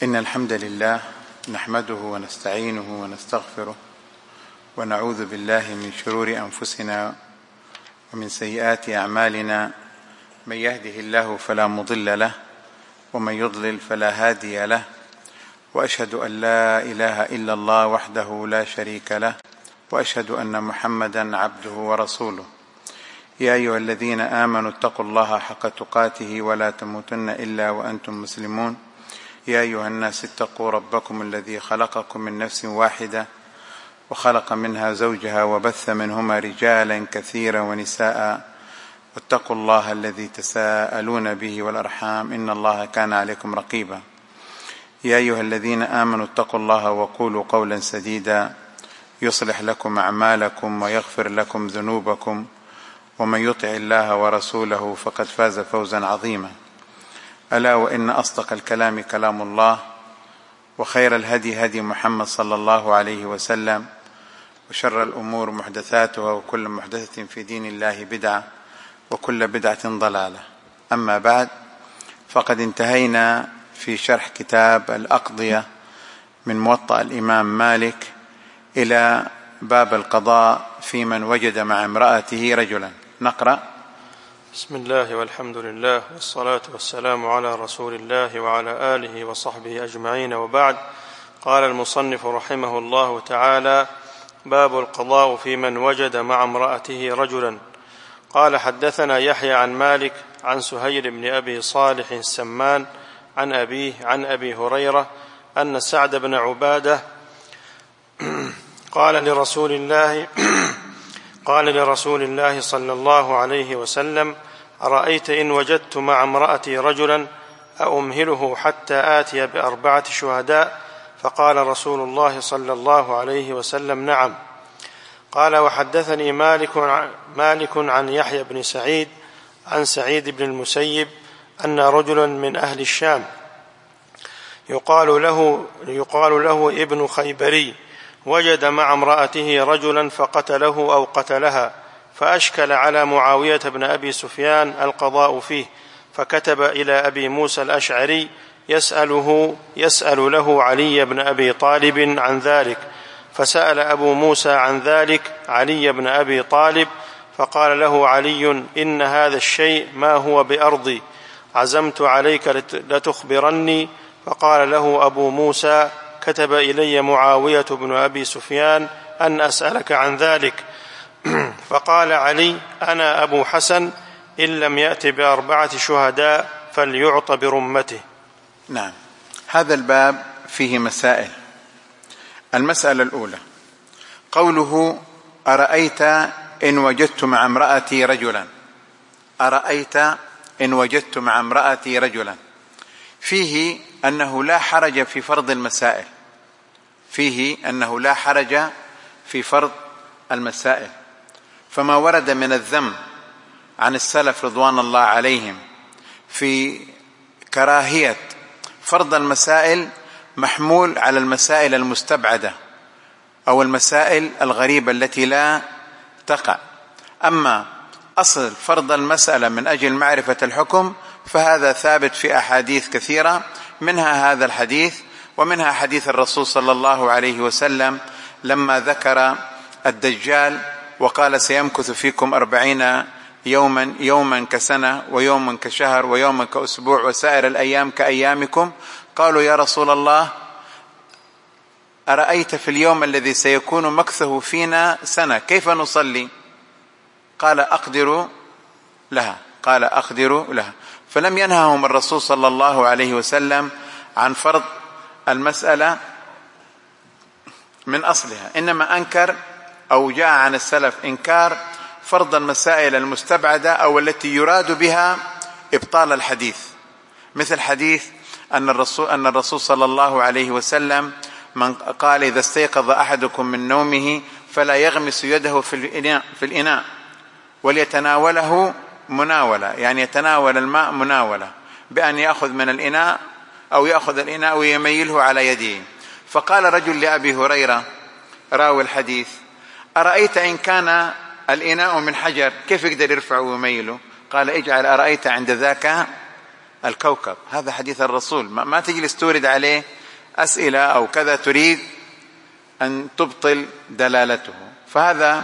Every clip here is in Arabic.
إن الحمد لله نحمده ونستعينه ونستغفره ونعوذ بالله من شرور أنفسنا ومن سيئات أعمالنا. من يهده الله فلا مضل له ومن يضلل فلا هادي له، وأشهد أن لا إله إلا الله وحده لا شريك له، وأشهد أن محمدا عبده ورسوله. يا أيها الذين آمنوا اتقوا الله حق تقاته ولا تموتن إلا وأنتم مسلمون. يا أيها الناس اتقوا ربكم الذي خلقكم من نفس واحدة وخلق منها زوجها وبث منهما رجالا كثيرا ونساء، واتقوا الله الذي تساءلون به والأرحام إن الله كان عليكم رقيبا. يا أيها الذين آمنوا اتقوا الله وقولوا قولا سديدا يصلح لكم أعمالكم ويغفر لكم ذنوبكم، ومن يطع الله ورسوله فقد فاز فوزا عظيما. ألا وإن أصدق الكلام كلام الله، وخير الهدي هدي محمد صلى الله عليه وسلم، وشر الأمور محدثاتها، وكل محدثة في دين الله بدعة، وكل بدعة ضلالة. أما بعد، فقد انتهينا في شرح كتاب الأقضية من موطأ الإمام مالك إلى باب القضاء في من وجد مع امرأته رجلا. نقرأ. بسم الله والحمد لله والصلاة والسلام على رسول الله وعلى آله وصحبه أجمعين، وبعد. قال المصنف رحمه الله تعالى: باب القضاء في من وجد مع امرأته رجلا. قال: حدثنا يحيى عن مالك عن سهيل بن أبي صالح السمان عن أبيه عن أبي هريرة أن سعد بن عبادة قال لرسول الله صلى الله عليه وسلم: أرأيت إن وجدت مع امرأتي رجلا أأمهله حتى آتي ب4 شهداء؟ فقال رسول الله صلى الله عليه وسلم: نعم. قال: وحدثني مالك عن يحيى بن سعيد عن سعيد بن المسيب أن رجلا من أهل الشام يقال له ابن خيبري وجد مع امرأته رجلا فقتله أو قتلها، فأشكل على معاوية بن أبي سفيان القضاء فيه، فكتب إلى أبي موسى الأشعري يسأل له علي بن أبي طالب عن ذلك، فسأل أبو موسى عن ذلك علي بن أبي طالب، فقال له علي: إن هذا الشيء ما هو بأرضي، عزمت عليك لتخبرني. فقال له أبو موسى: كتب إلي معاوية بن أبي سفيان أن أسألك عن ذلك. فقال علي: أنا أبو حسن، إن لم يأت ب4 شهداء فليعط برمته. نعم، هذا الباب فيه مسائل. المسألة الأولى: قوله أرأيت إن وجدت مع امرأتي رجلا. أرأيت إن وجدت مع امرأتي رجلا، فيه أنه لا حرج في فرض المسائل، فما ورد من الذم عن السلف رضوان الله عليهم في كراهية فرض المسائل محمول على المسائل المستبعدة أو المسائل الغريبة التي لا تقع. أما أصل فرض المسألة من أجل معرفة الحكم فهذا ثابت في أحاديث كثيرة، منها هذا الحديث، ومنها حديث الرسول صلى الله عليه وسلم لما ذكر الدجال وقال: سيمكث فيكم 40 يوما كسنة، ويوما كشهر، ويوما كأسبوع، وسائر الأيام كأيامكم. قالوا: يا رسول الله، أرأيت في اليوم الذي سيكون مكثه فينا سنة كيف نصلي؟ قال: أقدر لها. فلم ينههم الرسول صلى الله عليه وسلم عن فرض المسألة من أصلها، إنما أنكر أو جاء عن السلف إنكار فرض المسائل المستبعدة أو التي يراد بها إبطال الحديث، مثل حديث أن الرسول صلى الله عليه وسلم من قال: إذا استيقظ أحدكم من نومه فلا يغمس يده في الإناء وليتناوله مناولة، يعني يتناول الماء مناولة، بأن يأخذ من الإناء أو يأخذ الإناء ويميله على يده. فقال رجل لأبي هريرة راوي الحديث: أرأيت إن كان الإناء من حجر كيف يقدر يرفعه ويميله؟ قال: اجعل أرأيت عند ذاك الكوكب. هذا حديث الرسول، ما تجلس تورد عليه أسئلة أو كذا تريد أن تبطل دلالته. فهذا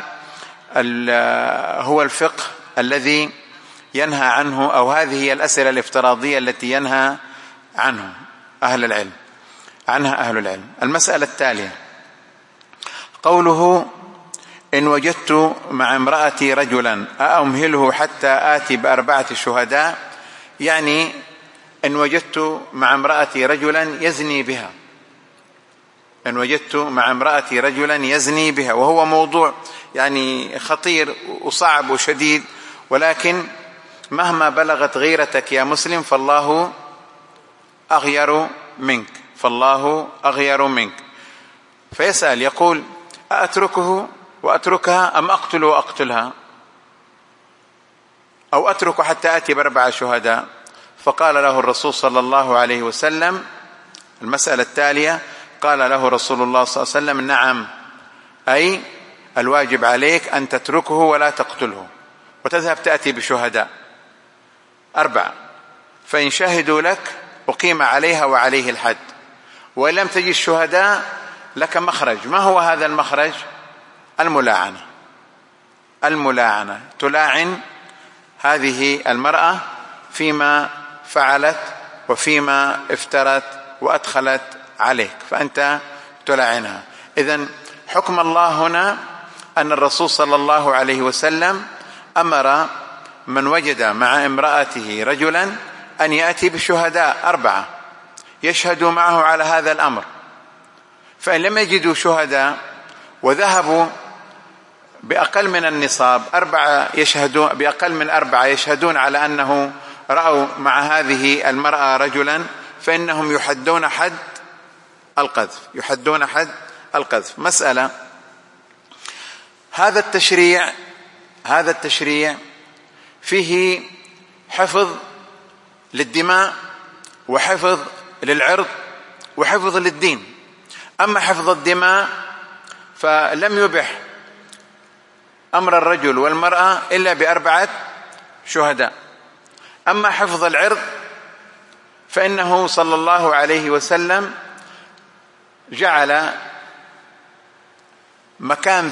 هو الفقه الذي ينهى عنه، أو هذه هي الأسئلة الافتراضية التي ينهى عنها أهل العلم. المسألة التالية قوله: إن وجدت مع امرأتي رجلا أأمهله حتى آتي ب4 شهداء، يعني إن وجدت مع امرأتي رجلا يزني بها، إن وجدت مع امرأتي رجلا يزني بها، وهو موضوع يعني خطير وصعب وشديد، ولكن مهما بلغت غيرتك يا مسلم فالله أغير منك. فيسأل يقول: أتركه وأتركها أم أقتل وأقتلها، أو أترك حتى آتي ب4 شهداء؟ فقال له الرسول صلى الله عليه وسلم المسألة التالية، قال له رسول الله صلى الله عليه وسلم: نعم، أي الواجب عليك أن تتركه ولا تقتله، وتذهب تأتي بشهداء 4، فإن شهدوا لك أقيم عليها وعليه الحد، وإن لم تجد الشهداء لك مخرج. ما هو هذا المخرج؟ الملاعنة، تلاعن هذه المرأة فيما فعلت وفيما افترت وأدخلت عليك، فأنت تلاعنها. إذن حكم الله هنا أن الرسول صلى الله عليه وسلم أمر من وجد مع امرأته رجلا أن يأتي بشهداء 4 يشهدوا معه على هذا الأمر، فإن لم يجدوا شهداء وذهبوا بأقل من النصاب، 4 يشهدون بأقل من 4 يشهدون على أنه رأوا مع هذه المرأة رجلا، فإنهم يحدون حد القذف. مسألة هذا التشريع فيه حفظ للدماء وحفظ للعرض وحفظ للدين. أما حفظ الدماء فلم يبح أمر الرجل والمرأة إلا ب4 شهداء. أما حفظ العرض فإنه صلى الله عليه وسلم جعل مكان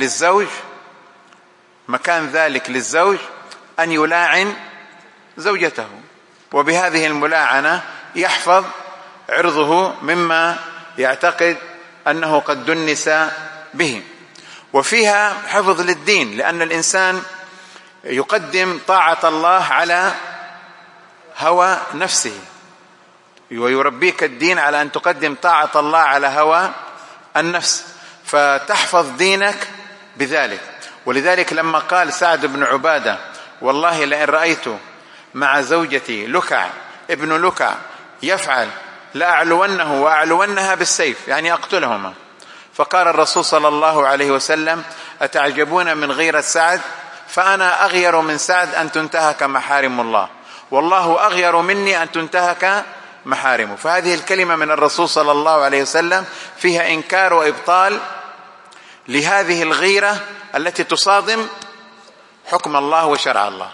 ذلك للزوج أن يلاعن زوجته، وبهذه الملاعنة يحفظ عرضه مما يعتقد أنه قد دنس به. وفيها حفظ للدين، لأن الإنسان يقدم طاعة الله على هوى نفسه، ويربيك الدين على أن تقدم طاعة الله على هوى النفس، فتحفظ دينك بذلك. ولذلك لما قال سعد بن عبادة: والله لئن رأيت مع زوجتي ابن لكع يفعل لأعلونه وأعلونها بالسيف، يعني أقتلهما. فقال الرسول صلى الله عليه وسلم: أتعجبون من غيرة سعد؟ فأنا أغير من سعد أن تنتهك محارم الله، والله أغير مني أن تنتهك محارمه. فهذه الكلمة من الرسول صلى الله عليه وسلم فيها إنكار وإبطال لهذه الغيرة التي تصادم حكم الله وشرع الله.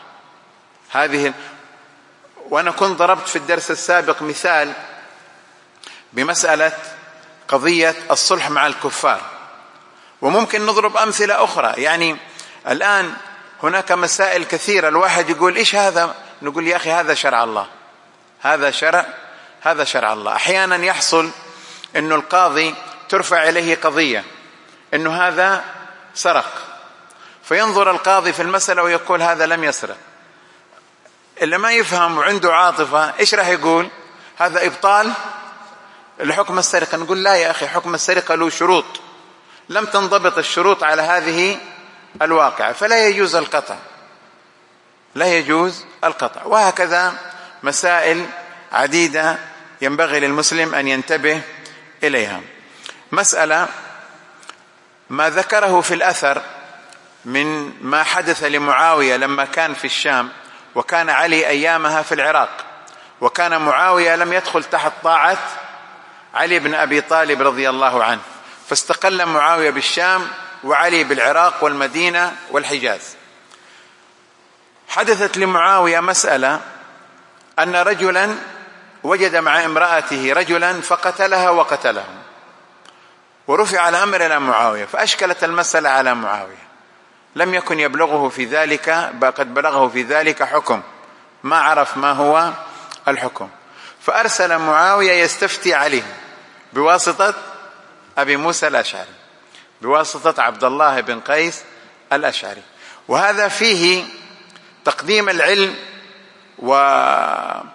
وأنا كنت ضربت في الدرس السابق مثال بمسألة قضية الصلح مع الكفار، وممكن نضرب أمثلة أخرى. يعني الآن هناك مسائل كثيرة، الواحد يقول: إيش هذا؟ نقول: يا أخي هذا شرع الله، هذا شرع الله. أحيانا يحصل أنه القاضي ترفع إليه قضية أنه هذا سرق، فينظر القاضي في المسألة ويقول: هذا لم يسرق. اللي ما يفهم وعنده عاطفة إيش راح يقول؟ هذا إبطال لحكم السرقة. نقول: لا يا أخي، حكم السرقة له شروط، لم تنضبط الشروط على هذه الواقع، فلا يجوز القطع. وهكذا مسائل عديدة ينبغي للمسلم أن ينتبه إليها. مسألة ما ذكره في الأثر من ما حدث لمعاوية لما كان في الشام، وكان علي أيامها في العراق، وكان معاوية لم يدخل تحت طاعة علي بن أبي طالب رضي الله عنه، فاستقل معاوية بالشام وعلي بالعراق والمدينة والحجاز. حدثت لمعاوية مسألة أن رجلا وجد مع امرأته رجلا فقتلها وقتله، ورفع الأمر إلى معاوية، فأشكلت المسألة على معاوية، لم يكن يبلغه في ذلك، قد بلغه في ذلك حكم، ما عرف ما هو الحكم، فأرسل معاوية يستفتي عليه بواسطة أبي موسى الأشعري، بواسطة عبد الله بن قيس الأشعري. وهذا فيه تقديم العلم وطلب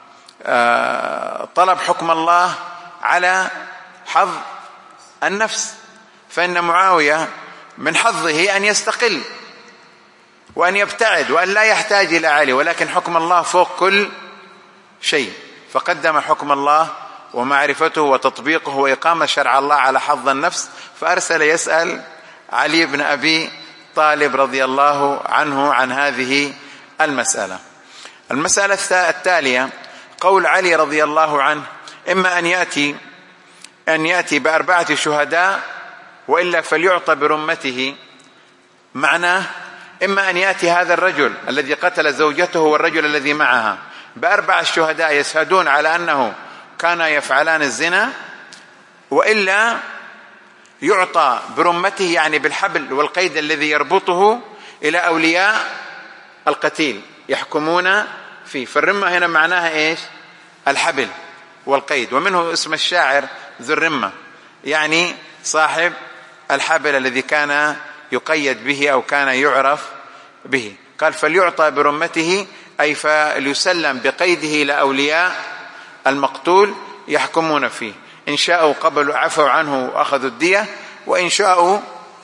حكم الله على حظ النفس، فإن معاوية من حظه أن يستقل وأن يبتعد وأن لا يحتاج إلى علي، ولكن حكم الله فوق كل شيء، فقدم حكم الله ومعرفته وتطبيقه وإقامة شرع الله على حظ النفس، فأرسل يسأل علي بن أبي طالب رضي الله عنه عن هذه المسألة. المسألة التالية قول علي رضي الله عنه: إما أن يأتي ب4 شهداء وإلا فليعطى برمته. معناه إما أن يأتي هذا الرجل الذي قتل زوجته والرجل الذي معها ب4 شهداء يشهدون على أنه كانا يفعلان الزنا، وإلا يعطى برمته، يعني بالحبل والقيد الذي يربطه، إلى أولياء القتيل يحكمون فيه. فالرمة هنا معناها إيش؟ الحبل والقيد، ومنه اسم الشاعر ذو الرمة، يعني صاحب الحبل الذي كان يقيد به أو كان يعرف به. قال: فليعطى برمته، أي فليسلم بقيده إلى أولياء المقتول يحكمون فيه، إن شاءوا قبلوا عفوا عنه وأخذوا الدية، وإن شاءوا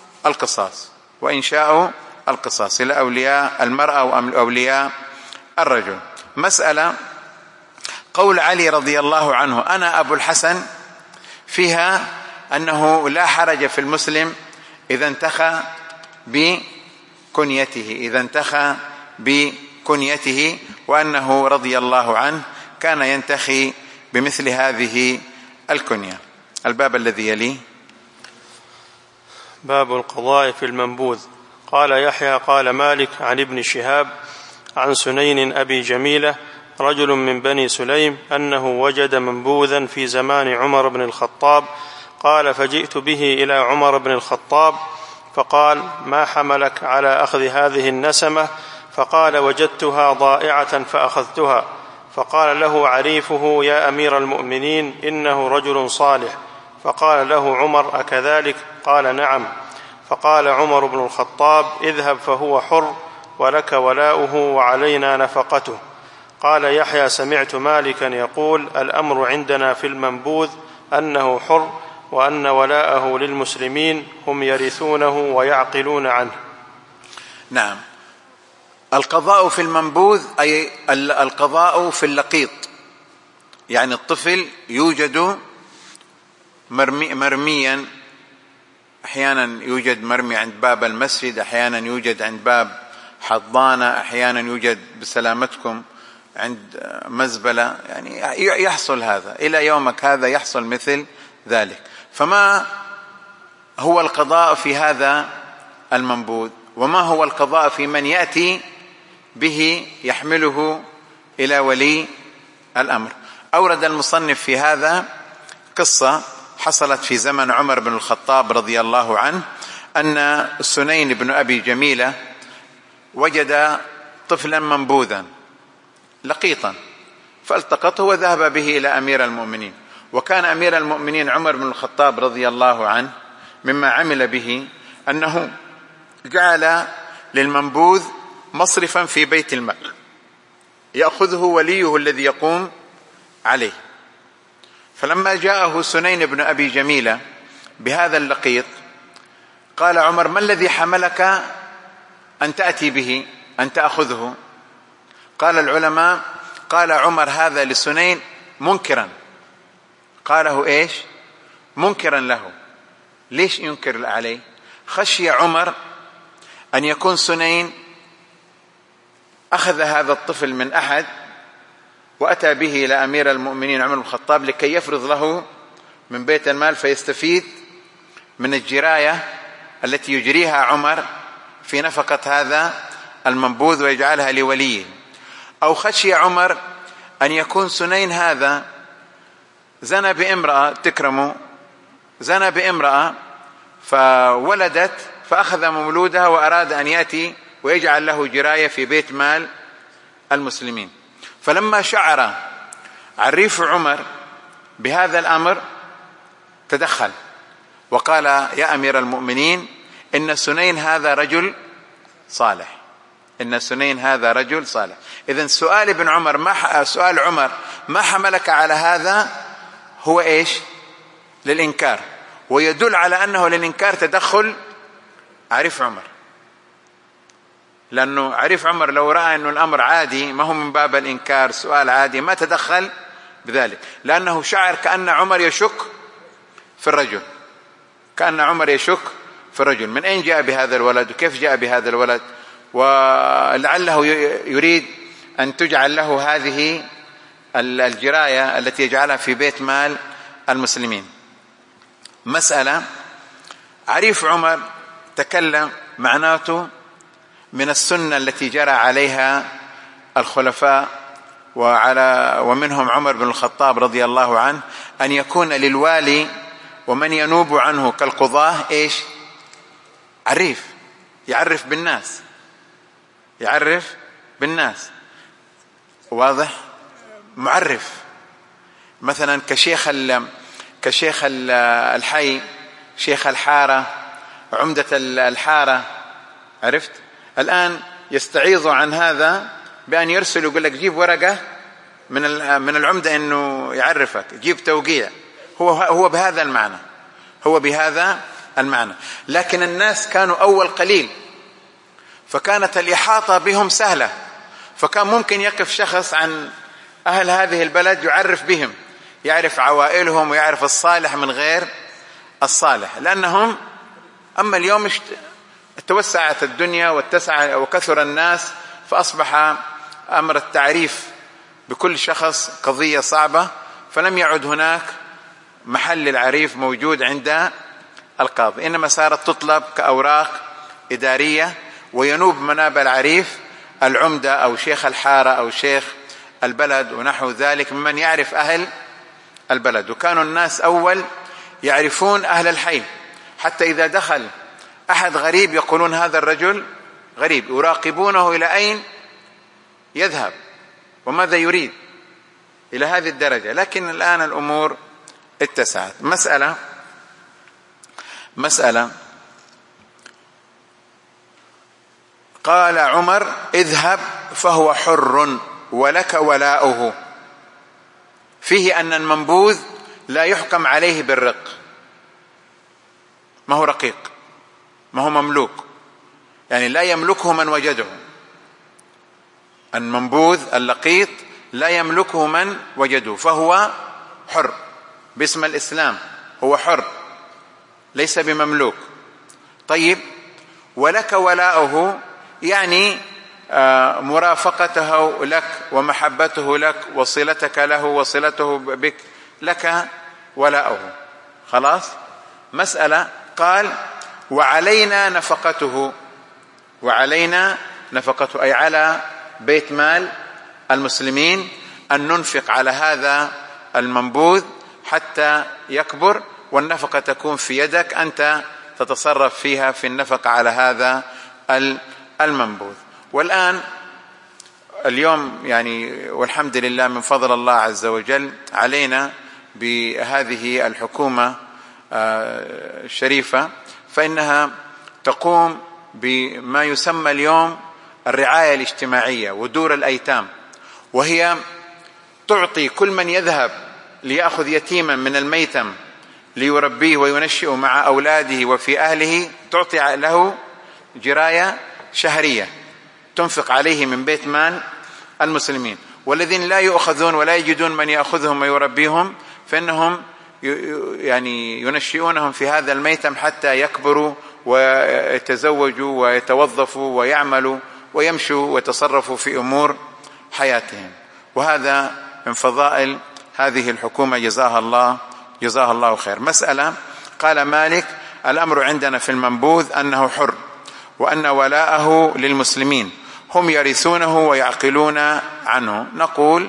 القصاص إلى أولياء المرأة وأولياء الرجل. مسألة قول علي رضي الله عنه: أنا أبو الحسن، فيها أنه لا حرج في المسلم إذا انتخى بكنيته، وأنه رضي الله عنه كان ينتخي بمثل هذه الكنية. الباب الذي يليه باب القضاء في المنبوذ. قال يحيى قال مالك عن ابن شهاب عن سنين أبي جميلة رجل من بني سليم أنه وجد منبوذا في زمان عمر بن الخطاب، قال: فجئت به إلى عمر بن الخطاب فقال: ما حملك على أخذ هذه النسمة؟ فقال: وجدتها ضائعة فأخذتها. فقال له عريفه: يا أمير المؤمنين، إنه رجل صالح. فقال له عمر: أكذلك؟ قال: نعم. فقال عمر بن الخطاب: اذهب فهو حر، ولك ولاؤه وعلينا نفقته. قال يحيى: سمعت مالكا يقول: الأمر عندنا في المنبوذ أنه حر، وأن ولاءه للمسلمين، هم يرثونه ويعقلون عنه. نعم. القضاء في المنبوذ أي القضاء في اللقيط، يعني الطفل يوجد مرميا، أحيانا يوجد مرمي عند باب المسجد، أحيانا يوجد عند باب حضانة، أحيانا يوجد بسلامتكم عند مزبلة، يعني يحصل هذا إلى يومك هذا، يحصل مثل ذلك. فما هو القضاء في هذا المنبوذ؟ وما هو القضاء في من يأتي به يحمله إلى ولي الأمر؟ أورد المصنف في هذا قصة حصلت في زمن عمر بن الخطاب رضي الله عنه، أن السنين بن أبي جميلة وجد طفلا منبوذا لقيطا، فالتقطه وذهب به إلى أمير المؤمنين. وكان أمير المؤمنين عمر بن الخطاب رضي الله عنه مما عمل به أنه جعل للمنبوذ مصرفا في بيت المال يأخذه وليه الذي يقوم عليه. فلما جاءه سنين بن أبي جميلة بهذا اللقيط قال عمر: ما الذي حملك أن تأتي به، أن تأخذه؟ قال العلماء: قال عمر هذا لسنين منكرا. قاله إيش؟ منكرا له. ليش ينكر عليه؟ خشي عمر أن يكون سنين أخذ هذا الطفل من أحد وأتى به إلى أمير المؤمنين عمر بن الخطاب لكي يفرض له من بيت المال، فيستفيد من الجراية التي يجريها عمر في نفقة هذا المنبوذ ويجعلها لوليه. أو خشي عمر أن يكون سنين هذا زنى بامرأة، تكرمه، زنى بامرأة فولدت فأخذ مولودها وأراد أن يأتي ويجعل له جراية في بيت مال المسلمين. فلما شعر عريف عمر بهذا الأمر تدخل وقال: يا أمير المؤمنين، إن سنين هذا رجل صالح، إن سنين هذا رجل صالح. إذن سؤال ابن عمر سؤال عمر ما حملك على هذا هو إيش؟ للإنكار، ويدل على أنه للإنكار تدخل عريف عمر، لأنه عريف عمر لو رأى أنه الأمر عادي ما هو من باب الإنكار، سؤال عادي، ما تدخل بذلك، لأنه شعر كأن عمر يشك في الرجل، كأن عمر يشك في الرجل، من أين جاء بهذا الولد وكيف جاء بهذا الولد، ولعله يريد أن تجعل له هذه الجراية التي يجعلها في بيت مال المسلمين. مسألة عريف عمر تكلم معناته من السنة التي جرى عليها الخلفاء ومنهم عمر بن الخطاب رضي الله عنه، أن يكون للوالي ومن ينوب عنه كالقضاة إيش؟ عريف، يعرف بالناس، يعرف بالناس، واضح؟ معرف، مثلا كشيخ الحي، شيخ الحارة، عمدة الحارة، عرفت؟ الآن يستعيض عن هذا بأن يرسل يقول لك جيب ورقة من العمدة إنه يعرفك، جيب توقيع، هو بهذا المعنى، هو بهذا المعنى. لكن الناس كانوا أول قليل، فكانت الإحاطة بهم سهلة، فكان ممكن يقف شخص عن أهل هذه البلد يعرف بهم، يعرف عوائلهم ويعرف الصالح من غير الصالح، لأنهم أما اليوم توسعت الدنيا واتسع وكثر الناس، فأصبح أمر التعريف بكل شخص قضية صعبة، فلم يعد هناك محل العريف موجود عند القاضي، إنما صارت تطلب كأوراق إدارية، وينوب مناب العريف العمدة أو شيخ الحارة أو شيخ البلد ونحو ذلك ممن يعرف أهل البلد. وكانوا الناس أول يعرفون أهل الحي، حتى إذا دخل أحد غريب يقولون هذا الرجل غريب، يراقبونه إلى أين يذهب وماذا يريد، إلى هذه الدرجة. لكن الآن الأمور اتسعت. مسألة قال عمر: اذهب فهو حر ولك ولاؤه، فيه أن المنبوذ لا يحكم عليه بالرق، ما هو رقيق، ما هو مملوك، يعني لا يملكه من وجده، المنبوذ اللقيط لا يملكه من وجده، فهو حر باسم الإسلام، هو حر ليس بمملوك. طيب، ولك ولاؤه يعني مرافقته لك ومحبته لك وصلتك له وصلته بك، لك ولاؤه، خلاص. مسألة قال: وعلينا نفقته، وعلينا نفقته أي على بيت مال المسلمين أن ننفق على هذا المنبوذ حتى يكبر، والنفقة تكون في يدك، أنت تتصرف فيها في النفقة على هذا المنبوذ. والآن اليوم يعني والحمد لله من فضل الله عز وجل علينا بهذه الحكومة الشريفة، فإنها تقوم بما يسمى اليوم الرعاية الاجتماعية ودور الأيتام، وهي تعطي كل من يذهب ليأخذ يتيما من الميتم ليربيه وينشئ مع أولاده وفي أهله، تعطي له جراية شهرية تنفق عليه من بيت مال المسلمين. والذين لا يؤخذون ولا يجدون من يأخذهم ويربيهم فإنهم يعني ينشئونهم في هذا الميتم حتى يكبروا ويتزوجوا ويتوظفوا ويعملوا ويمشوا ويتصرفوا في أمور حياتهم. وهذا من فضائل هذه الحكومة، جزاها الله خير. مسألة قال مالك: الأمر عندنا في المنبوذ أنه حر، وأن ولاءه للمسلمين، هم يرثونه ويعقلون عنه. نقول: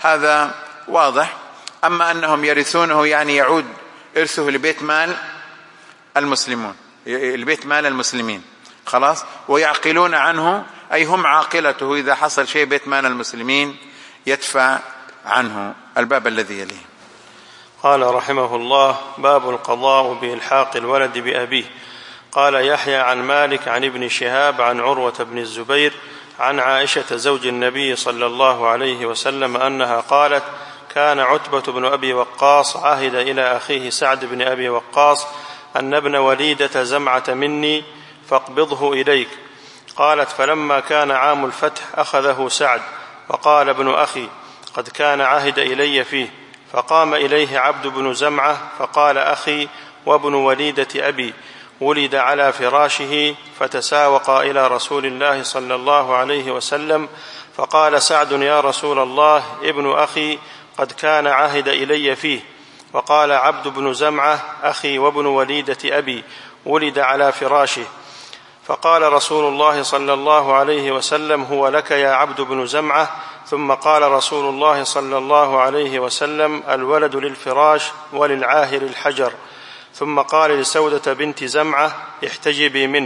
هذا واضح. أما أنهم يرثونه يعني يعود إرثه لبيت مال المسلمون، البيت مال المسلمين خلاص، ويعقلون عنه أي هم عاقلته، إذا حصل شيء بيت مال المسلمين يدفع عنه. الباب الذي يليه. قال رحمه الله: باب القضاء بإلحاق الولد بأبيه. قال يحيى عن مالك عن ابن شهاب عن عروة بن الزبير عن عائشة زوج النبي صلى الله عليه وسلم أنها قالت: كان عتبة بن أبي وقاص عهد إلى أخيه سعد بن أبي وقاص أن ابن وليدة زمعة مني فاقبضه إليك. قالت: فلما كان عام الفتح أخذه سعد، وقال ابن أخي: قد كان عهد إلي فيه. فقام إليه عبد بن زمعة فقال: أخي وابن وليدة أبي ولد على فراشه. فتساوقا إلى رسول الله صلى الله عليه وسلم، فقال سعد: يا رسول الله، ابن أخي قد كان عهد إلي فيه. وقال عبد بن زمعة: أخي وابن وليدة أبي ولد على فراشه. فقال رسول الله صلى الله عليه وسلم: هو لك يا عبد بن زمعة. ثم قال رسول الله صلى الله عليه وسلم: الولد للفراش وللعاهر الحجر. ثم قال لسودة بنت زمعة: احتجبي منه،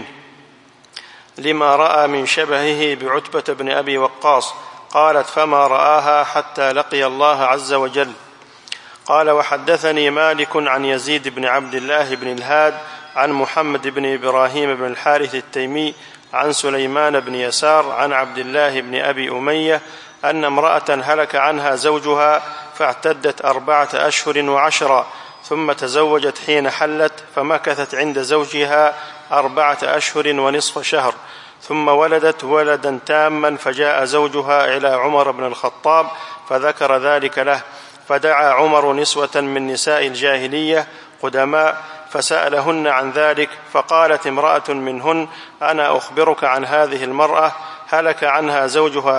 لما رأى من شبهه بعتبة بن أبي وقاص. قالت: فما رآها حتى لقي الله عز وجل. قال: وحدثني مالك عن يزيد بن عبد الله بن الهاد عن محمد بن إبراهيم بن الحارث التيمي عن سليمان بن يسار عن عبد الله بن أبي أمية أن امرأة هلك عنها زوجها فاعتدت 4 أشهر و10، ثم تزوجت حين حلت، فمكثت عند زوجها 4 أشهر ونصف شهر، ثم ولدت ولدا تاما، فجاء زوجها إلى عمر بن الخطاب فذكر ذلك له، فدعا عمر نسوة من نساء الجاهلية قدماء فسألهن عن ذلك. فقالت امرأة منهن: أنا أخبرك عن هذه المرأة، هلك عنها زوجها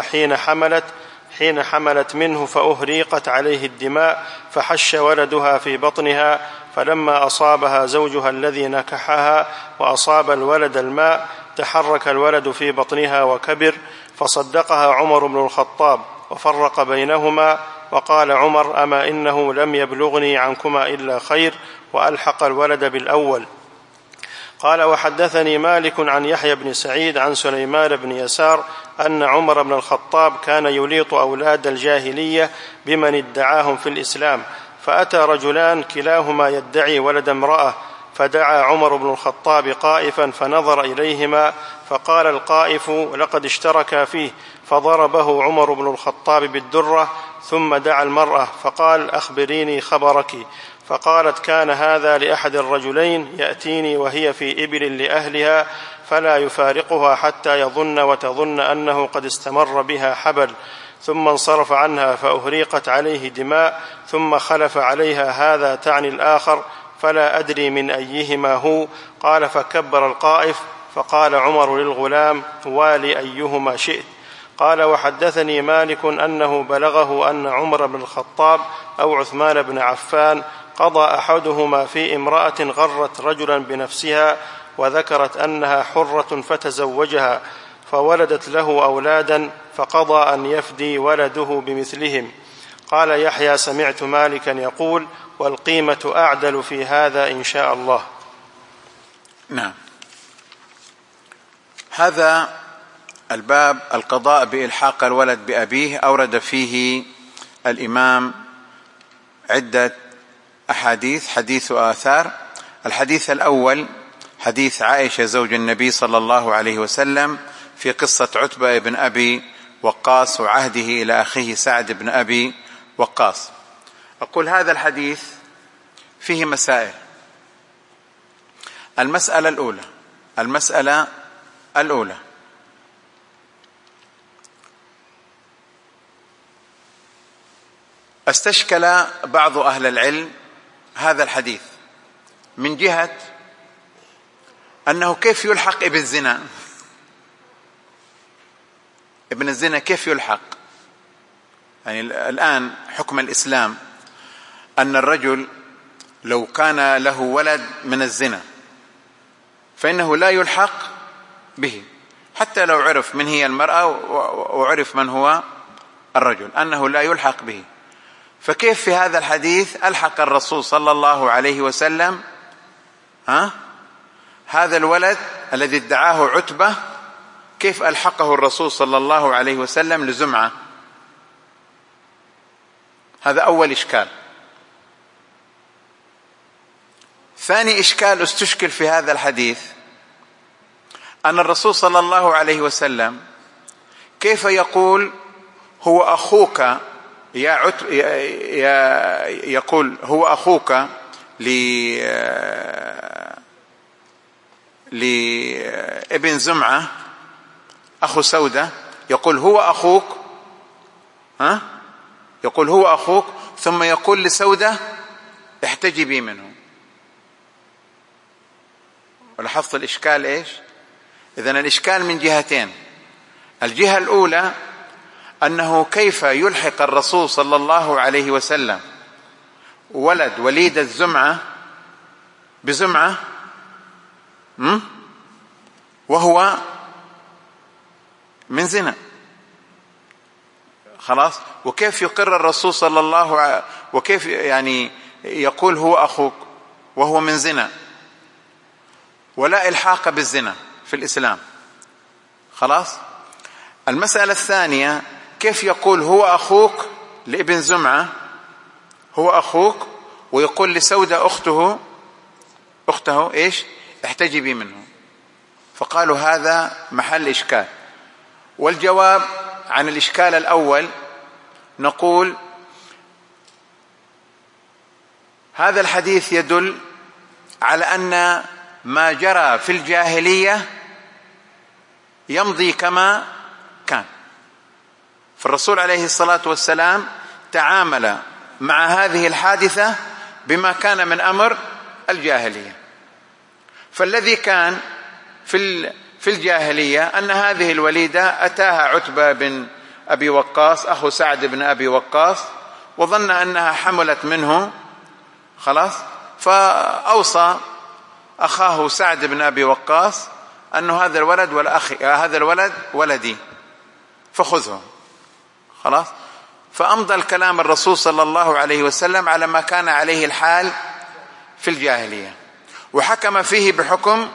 حين حملت منه، فأهريقت عليه الدماء، فحش ولدها في بطنها، فلما أصابها زوجها الذي نكحها وأصاب الولد الماء تحرك الولد في بطنها وكبر، فصدقها عمر بن الخطاب وفرق بينهما. وقال عمر: أما إنه لم يبلغني عنكما إلا خير، وألحق الولد بالأول. قال: وحدثني مالك عن يحيى بن سعيد عن سليمان بن يسار أن عمر بن الخطاب كان يليط أولاد الجاهلية بمن ادعاهم في الإسلام، فأتى رجلان كلاهما يدعي ولد امرأة، فدعا عمر بن الخطاب قائفا فنظر إليهما، فقال القائف: لقد اشتركا فيه، فضربه عمر بن الخطاب بالدرة. ثم دعا المرأة فقال: أخبريني خبرك. فقالت: كان هذا لأحد الرجلين يأتيني وهي في إبل لأهلها، فلا يفارقها حتى يظن وتظن أنه قد استمر بها حبل، ثم انصرف عنها فأهريقت عليه دماء، ثم خلف عليها هذا تعني الآخر، فلا أدري من أيهما هو. قال: فكبر القائف، فقال عمر للغلام: والي أيهما شئت. قال: وحدثني مالك أنه بلغه أن عمر بن الخطاب أو عثمان بن عفان قضى أحدهما في امرأة غرت رجلا بنفسها، وذكرت أنها حرة فتزوجها، فولدت له أولادا، فقضى أن يفدي ولده بمثلهم. قال يحيى: سمعت مالكا يقول: والقيمة أعدل في هذا إن شاء الله. نعم. هذا الباب القضاء بإلحاق الولد بأبيه أورد فيه الإمام عدة أحاديث، حديث وآثار. الحديث الأول حديث عائشة زوج النبي صلى الله عليه وسلم في قصة عتبة بن أبي وقاص وعهده إلى أخيه سعد بن أبي وقاص. أقول هذا الحديث فيه مسائل. المسألة الأولى استشكل بعض أهل العلم هذا الحديث من جهة أنه كيف يلحق ابن الزنا، ابن الزنا كيف يلحق؟ يعني الآن حكم الإسلام أن الرجل لو كان له ولد من الزنا فإنه لا يلحق به، حتى لو عرف من هي المرأة وعرف من هو الرجل أنه لا يلحق به. فكيف في هذا الحديث ألحق الرسول صلى الله عليه وسلم هذا الولد الذي ادعاه عتبة، كيف ألحقه الرسول صلى الله عليه وسلم لزمعة؟ هذا أول إشكال. ثاني إشكال استشكل في هذا الحديث أن الرسول صلى الله عليه وسلم كيف يقول هو أخوك يقول هو أخوك لابن زمعة أخو سودة، يقول هو أخوك، يقول هو أخوك، ثم يقول لسودة احتجبي منه. ولاحظت الإشكال إيش؟ إذن الإشكال من جهتين. الجهة الأولى أنه كيف يلحق الرسول صلى الله عليه وسلم ولد وليد الزمعة بزمعة وهو من زنا، خلاص. وكيف يقر الرسول صلى الله عليه وكيف يعني يقول هو أخوك وهو من زنا، ولا إلحاق بالزنا في الإسلام، خلاص. المسألة الثانية كيف يقول هو أخوك لابن زمعة، هو أخوك، ويقول لسودة أخته إيش؟ احتجبي منه. فقالوا هذا محل إشكال. والجواب عن الإشكال الأول نقول هذا الحديث يدل على أن ما جرى في الجاهلية يمضي كما كان. فالرسول عليه الصلاة والسلام تعامل مع هذه الحادثة بما كان من أمر الجاهلية. فالذي كان في الجاهلية أن هذه الوليدة أتاها عتبة بن أبي وقاص أخو سعد بن أبي وقاص، وظن أنها حملت منه، خلاص. فأوصى أخاه سعد بن أبي وقاص أنه هذا الولد ولدي فخذه، خلاص. فأمضى الكلام الرسول صلى الله عليه وسلم على ما كان عليه الحال في الجاهلية، وحكم فيه بحكم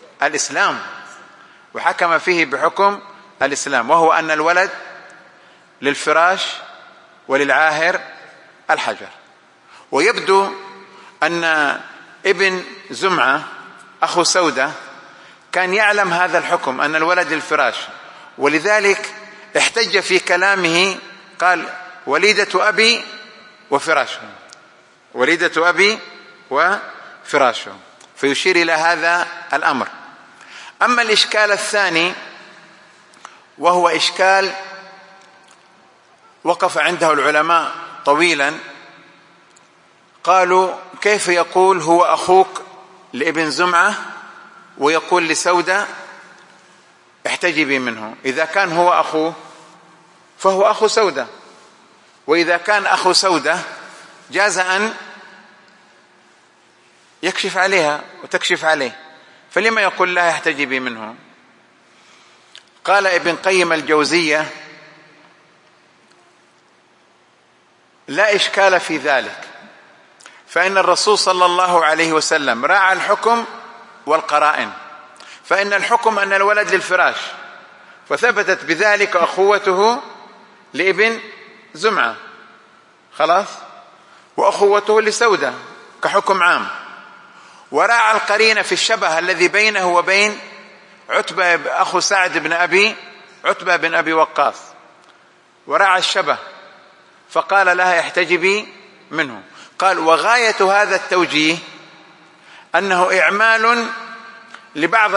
الإسلام، وهو أن الولد للفراش وللعاهر الحجر. ويبدو أن ابن زمعة أخو سودة كان يعلم هذا الحكم أن الولد للفراش، ولذلك احتج في كلامه قال وليدة أبي وفراشه، فيشير إلى هذا الأمر. أما الإشكال الثاني وهو إشكال وقف عنده العلماء طويلا، قالوا كيف يقول هو أخوك لابن زمعة ويقول لسودة احتجبي منه؟ إذا كان هو أخوه فهو أخو سودة، وإذا كان أخو سودة جاز أن يكشف عليها وتكشف عليه، فلما يقول لها احتجبي منه؟ قال ابن قيم الجوزية لا إشكال في ذلك، فإن الرسول صلى الله عليه وسلم راعى الحكم والقرائن، فإن الحكم أن الولد للفراش، فثبتت بذلك أخوته لابن زمعة، خلاص، وأخوته لسودة كحكم عام. وراعى القرين في الشبه الذي بينه وبين عتبة أخو سعد بن عتبة بن أبي وقاص، وراعى الشبه فقال لها احتجبي منه. قال وغاية هذا التوجيه أنه إعمال لبعض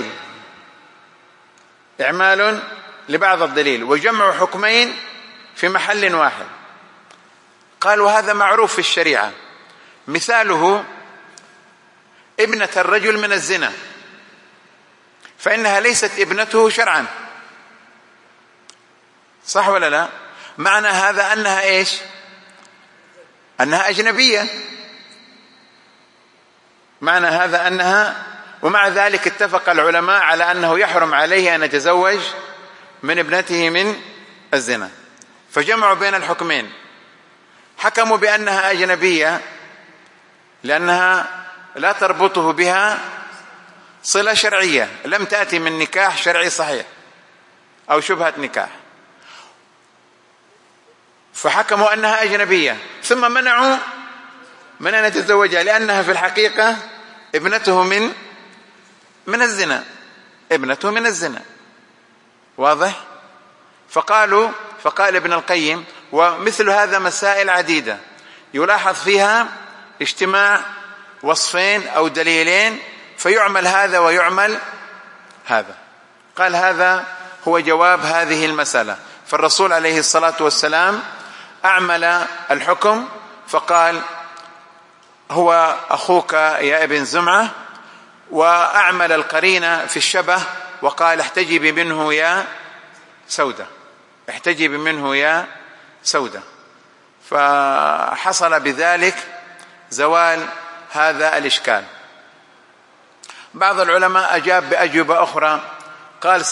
الدليل وجمع حكمين في محل واحد. قال وهذا معروف في الشريعة، مثاله ابنة الرجل من الزنا، فإنها ليست ابنته شرعا، صح ولا لا؟ معنى هذا أنها إيش؟ أنها أجنبية، معنى هذا أنها، ومع ذلك اتفق العلماء على أنه يحرم عليه أن يتزوج من ابنته من الزنا. فجمعوا بين الحكمين، حكموا بأنها أجنبية لأنها لا تربطه بها صلة شرعية، لم تأتي من نكاح شرعي صحيح أو شبهة نكاح، فحكموا أنها أجنبية، ثم منعوا من أن يتزوجها لأنها في الحقيقة ابنته من الزنا، ابنته من الزنا. واضح؟ فقال ابن القيم: ومثل هذا مسائل عديدة يلاحظ فيها اجتماع وصفين أو دليلين فيعمل هذا ويعمل هذا. قال هذا هو جواب هذه المسألة. فالرسول عليه الصلاة والسلام أعمل الحكم فقال: هو أخوك يا ابن زمعة، وأعمل القرين في الشبه وقال: احتجبي منه يا سودة، احتجبي منه يا سودة. فحصل بذلك زوال هذا الإشكال. بعض العلماء أجاب بأجوبة أخرى، قال: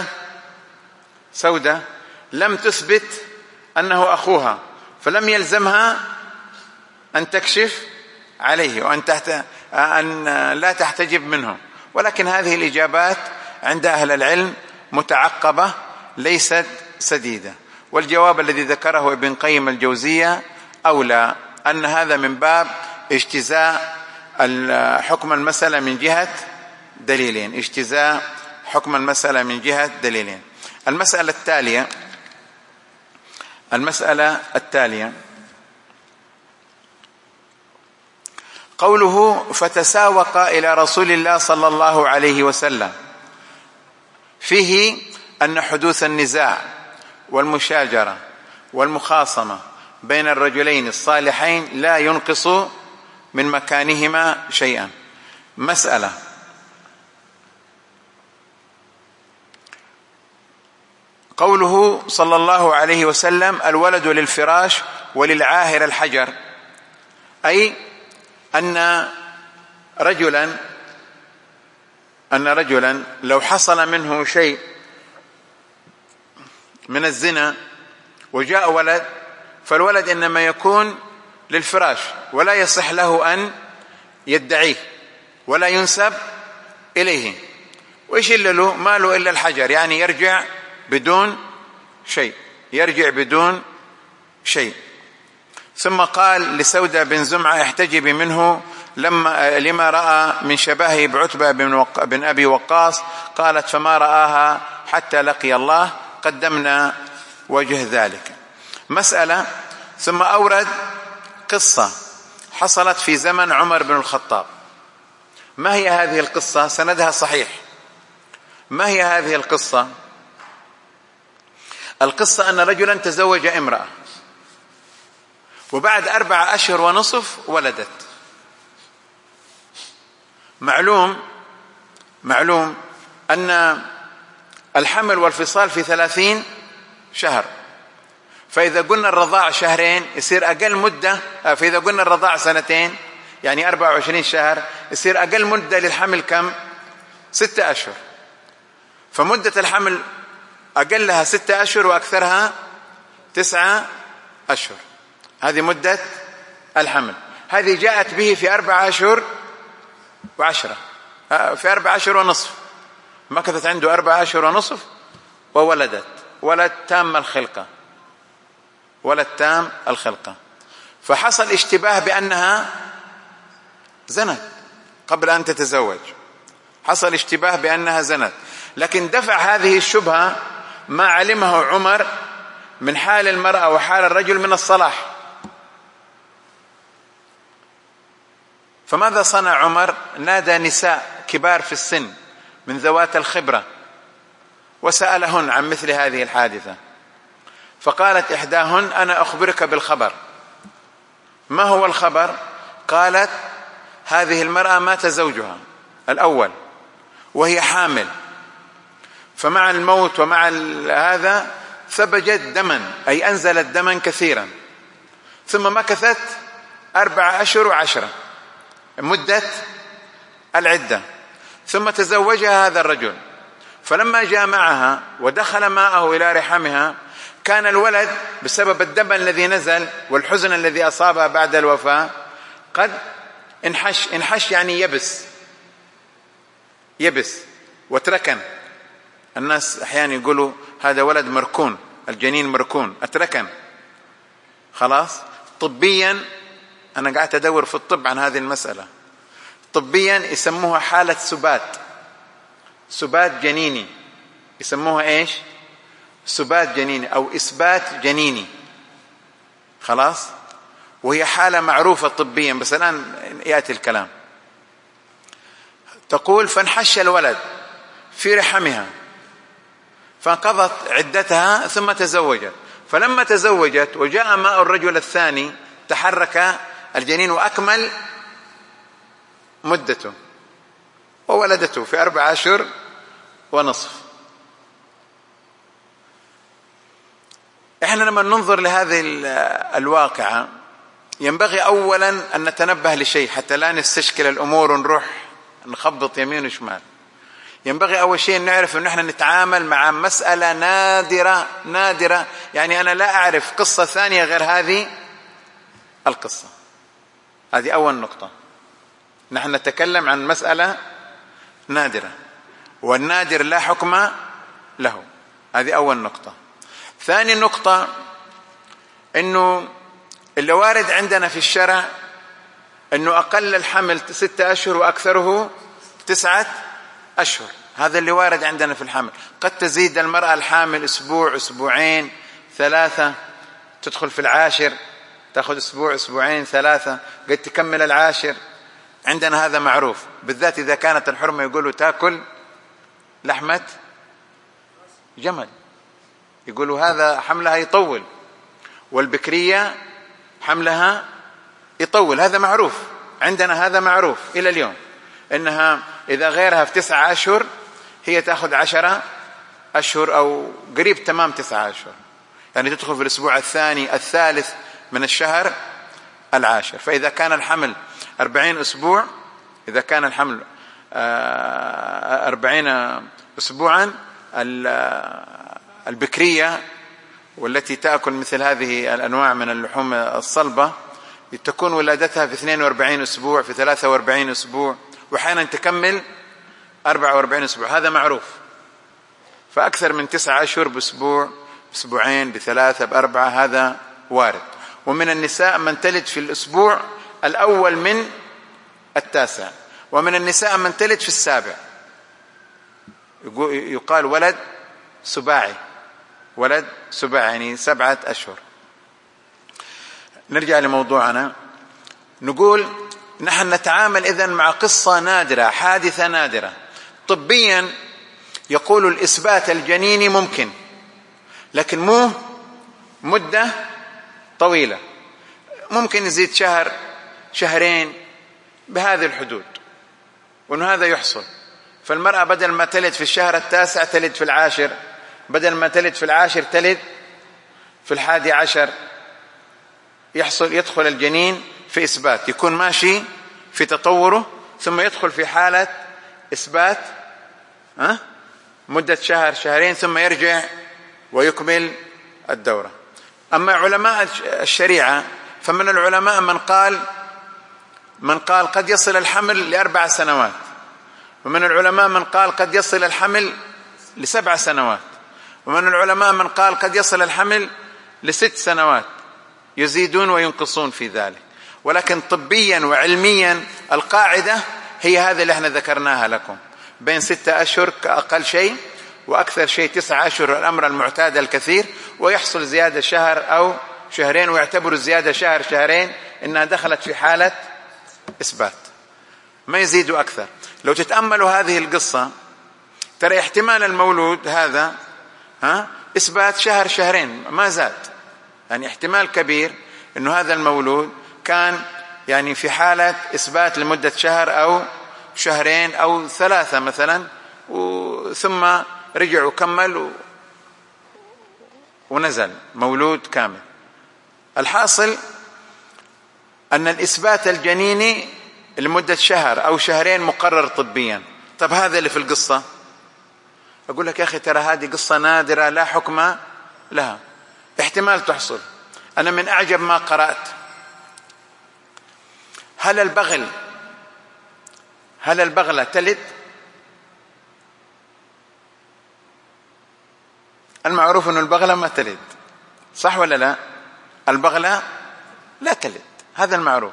سودة لم تثبت أنه أخوها، فلم يلزمها أن تكشف عليه وأن لا تحتجب منه. ولكن هذه الإجابات عند أهل العلم متعقبة ليست سديدة، والجواب الذي ذكره ابن قيم الجوزية أولى، أن هذا من باب اجتزاء حكم المسألة من جهة دليلين، اجتزاء حكم المسألة من جهة دليلين. المسألة التالية قوله: فتساوق إلى رسول الله صلى الله عليه وسلم، فيه أن حدوث النزاع والمشاجرة والمخاصمة بين الرجلين الصالحين لا ينقص من مكانهما شيئا. مسألة: قوله صلى الله عليه وسلم: الولد للفراش وللعاهر الحجر، أي أن رجلا لو حصل منه شيء من الزنا وجاء ولد، فالولد إنما يكون للفراش ولا يصح له أن يدعيه ولا ينسب إليه، وإيش إلا له؟ ما له إلا الحجر، يعني يرجع بدون شيء. ثم قال لسودة بن زمعة: احتجبي منه لما رأى من شبهه بعتبة بن أبي وقاص. قالت: فما رآها حتى لقي الله، قدمنا وجه ذلك. مسألة. ثم أورد قصة حصلت في زمن عمر بن الخطاب. ما هي هذه القصة؟ سندها صحيح. ما هي هذه القصة؟ القصة أن رجلا تزوج امرأة، وبعد 4 أشهر ونصف ولدت. معلوم أن الحمل والفصال في 30 شهر، فإذا قلنا الرضاع 2 شهر يصير أقل مدة، فإذا قلنا الرضاع 2 سنين يعني 24 شهر، يصير أقل مدة للحمل كم؟ 6 أشهر. فمدة الحمل أقلها 6 أشهر وأكثرها 9 أشهر، هذه مدة الحمل. هذه جاءت به في 4 أشهر و10، في 4 أشهر ونصف، مكثت عنده 4 أشهر ونصف وولدت ولد تام الخلقة. فحصل اشتباه بأنها زنت قبل أن تتزوج، حصل اشتباه بأنها زنت، لكن دفع هذه الشبهة ما علمه عمر من حال المرأة وحال الرجل من الصلاح. فماذا صنع عمر؟ نادى نساء كبار في السن من ذوات الخبرة وسألهن عن مثل هذه الحادثة، فقالت إحداهن: أنا أخبرك بالخبر. ما هو الخبر؟ قالت: هذه المرأة مات زوجها الأول وهي حامل، فمع الموت ومع هذا ثبجت دما، أي أنزلت دما كثيرا، ثم مكثت 4 أشهر و10 مدة العدة، ثم تزوجها هذا الرجل. فلما جامعها ودخل معه إلى رحمها كان الولد بسبب الدم الذي نزل والحزن الذي أصابها بعد الوفاة قد انحش يعني يبس وتركن. الناس أحيانا يقولوا هذا ولد مركون، الجنين مركون، أتركن خلاص. طبيا أنا قاعد أدور في الطب عن هذه المسألة، طبيا يسموها حالة سبات جنيني، يسموها إيش؟ سبات جنيني أو إثبات جنيني خلاص. وهي حالة معروفة طبيا، بس الآن يأتي الكلام. تقول فانحش الولد في رحمها فانقضت عدتها ثم تزوجت، فلما تزوجت وجاء ماء الرجل الثاني تحرك الجنين وأكمل مدته وولدته في 4 أشهر ونصف. احنا لما ننظر لهذه الواقعة ينبغي أولا أن نتنبه لشيء حتى لا نستشكل الأمور ونروح نخبط يمين وشمال. ينبغي أول شيء نعرف أن احنا نتعامل مع مسألة نادرة، يعني أنا لا أعرف قصة ثانية غير هذه القصة. هذه أول نقطة، نحن نتكلم عن مسألة نادرة، والنادر لا حكم له. هذه أول نقطة. ثاني نقطة أنه اللي وارد عندنا في الشرع أنه أقل الحمل 6 أشهر وأكثره 9 أشهر. هذا اللي وارد عندنا في الحمل. قد تزيد المرأة الحامل أسبوع، أسبوعين، 3، تدخل في 10، تأخذ أسبوع، أسبوعين، 3، قد تكمل 10. عندنا هذا معروف، بالذات إذا كانت الحرمة يقولوا تأكل لحمة جمل، يقولوا هذا حملها يطول، والبكرية حملها يطول. هذا معروف عندنا، هذا معروف إلى اليوم، إنها إذا غيرها في 9 أشهر هي تأخذ 10 أشهر أو قريب تمام 9 أشهر، يعني تدخل في الأسبوع الثاني الثالث من الشهر 10. فإذا كان الحمل 40 أسبوع، إذا كان الحمل 40 أسبوعا، البكرية والتي تأكل مثل هذه الأنواع من اللحوم الصلبة تكون ولادتها في 42 أسبوع، في 43 أسبوع، وأحيانا تكمل 44 أسبوع. هذا معروف. فأكثر من 9 أشهر بأسبوع، بأسبوعين، ب3، ب4، هذا وارد. ومن النساء من تلد في الأسبوع الأول من 9، ومن النساء من تلد في 7. يقال ولد سباعي، ولد سباعي يعني 7 أشهر. نرجع لموضوعنا، نقول نحن نتعامل إذن مع قصة نادرة، حادثة نادرة. طبيا يقول الإثبات الجنيني ممكن، لكن مو مدة طويلة، ممكن يزيد 1 شهر 2 بهذه الحدود، وأنه هذا يحصل. فالمرأة بدل ما تلد في الشهر 9 تلد في 10، بدل ما تلد في 10 تلد في 11، يدخل الجنين في إثبات، يكون ماشي في تطوره، ثم يدخل في حالة إثبات مدة 1 2 ثم يرجع ويكمل الدورة. أما علماء الشريعة فمن العلماء من قال قد يصل الحمل ل4 سنوات، ومن العلماء من قال قد يصل الحمل ل7 سنوات، ومن العلماء من قال قد يصل الحمل ل6 سنوات، يزيدون وينقصون في ذلك. ولكن طبيا وعلميا القاعدة هي هذه اللي احنا ذكرناها لكم، بين 6 أشهر كأقل شيء، وأكثر شيء 9 أشهر، الأمر المعتاد الكثير، ويحصل زيادة 1 شهر أو 2 ويعتبر الزيادة 1 2 شهر إنها دخلت في حالة إثبات، ما يزيدوا أكثر. لو تتأملوا هذه القصة ترى احتمال المولود هذا إثبات 1 2 شهر ما زاد، يعني احتمال كبير إنه هذا المولود كان يعني في حالة إثبات لمدة 1 شهر أو 2 أو 3 مثلا، ثم رجع وكمل ونزل مولود كامل. الحاصل أن الإثبات الجنيني لمدة 1 شهر أو 2 مقرر طبيا. طب هذا اللي في القصة، أقول لك يا أخي ترى هذه قصة نادرة لا حكم لها. احتمال تحصل. أنا من أعجب ما قرأت، هل البغلة تلد؟ المعروف أن البغلة ما تلد، صح ولا لا؟ البغلة لا تلد، هذا المعروف.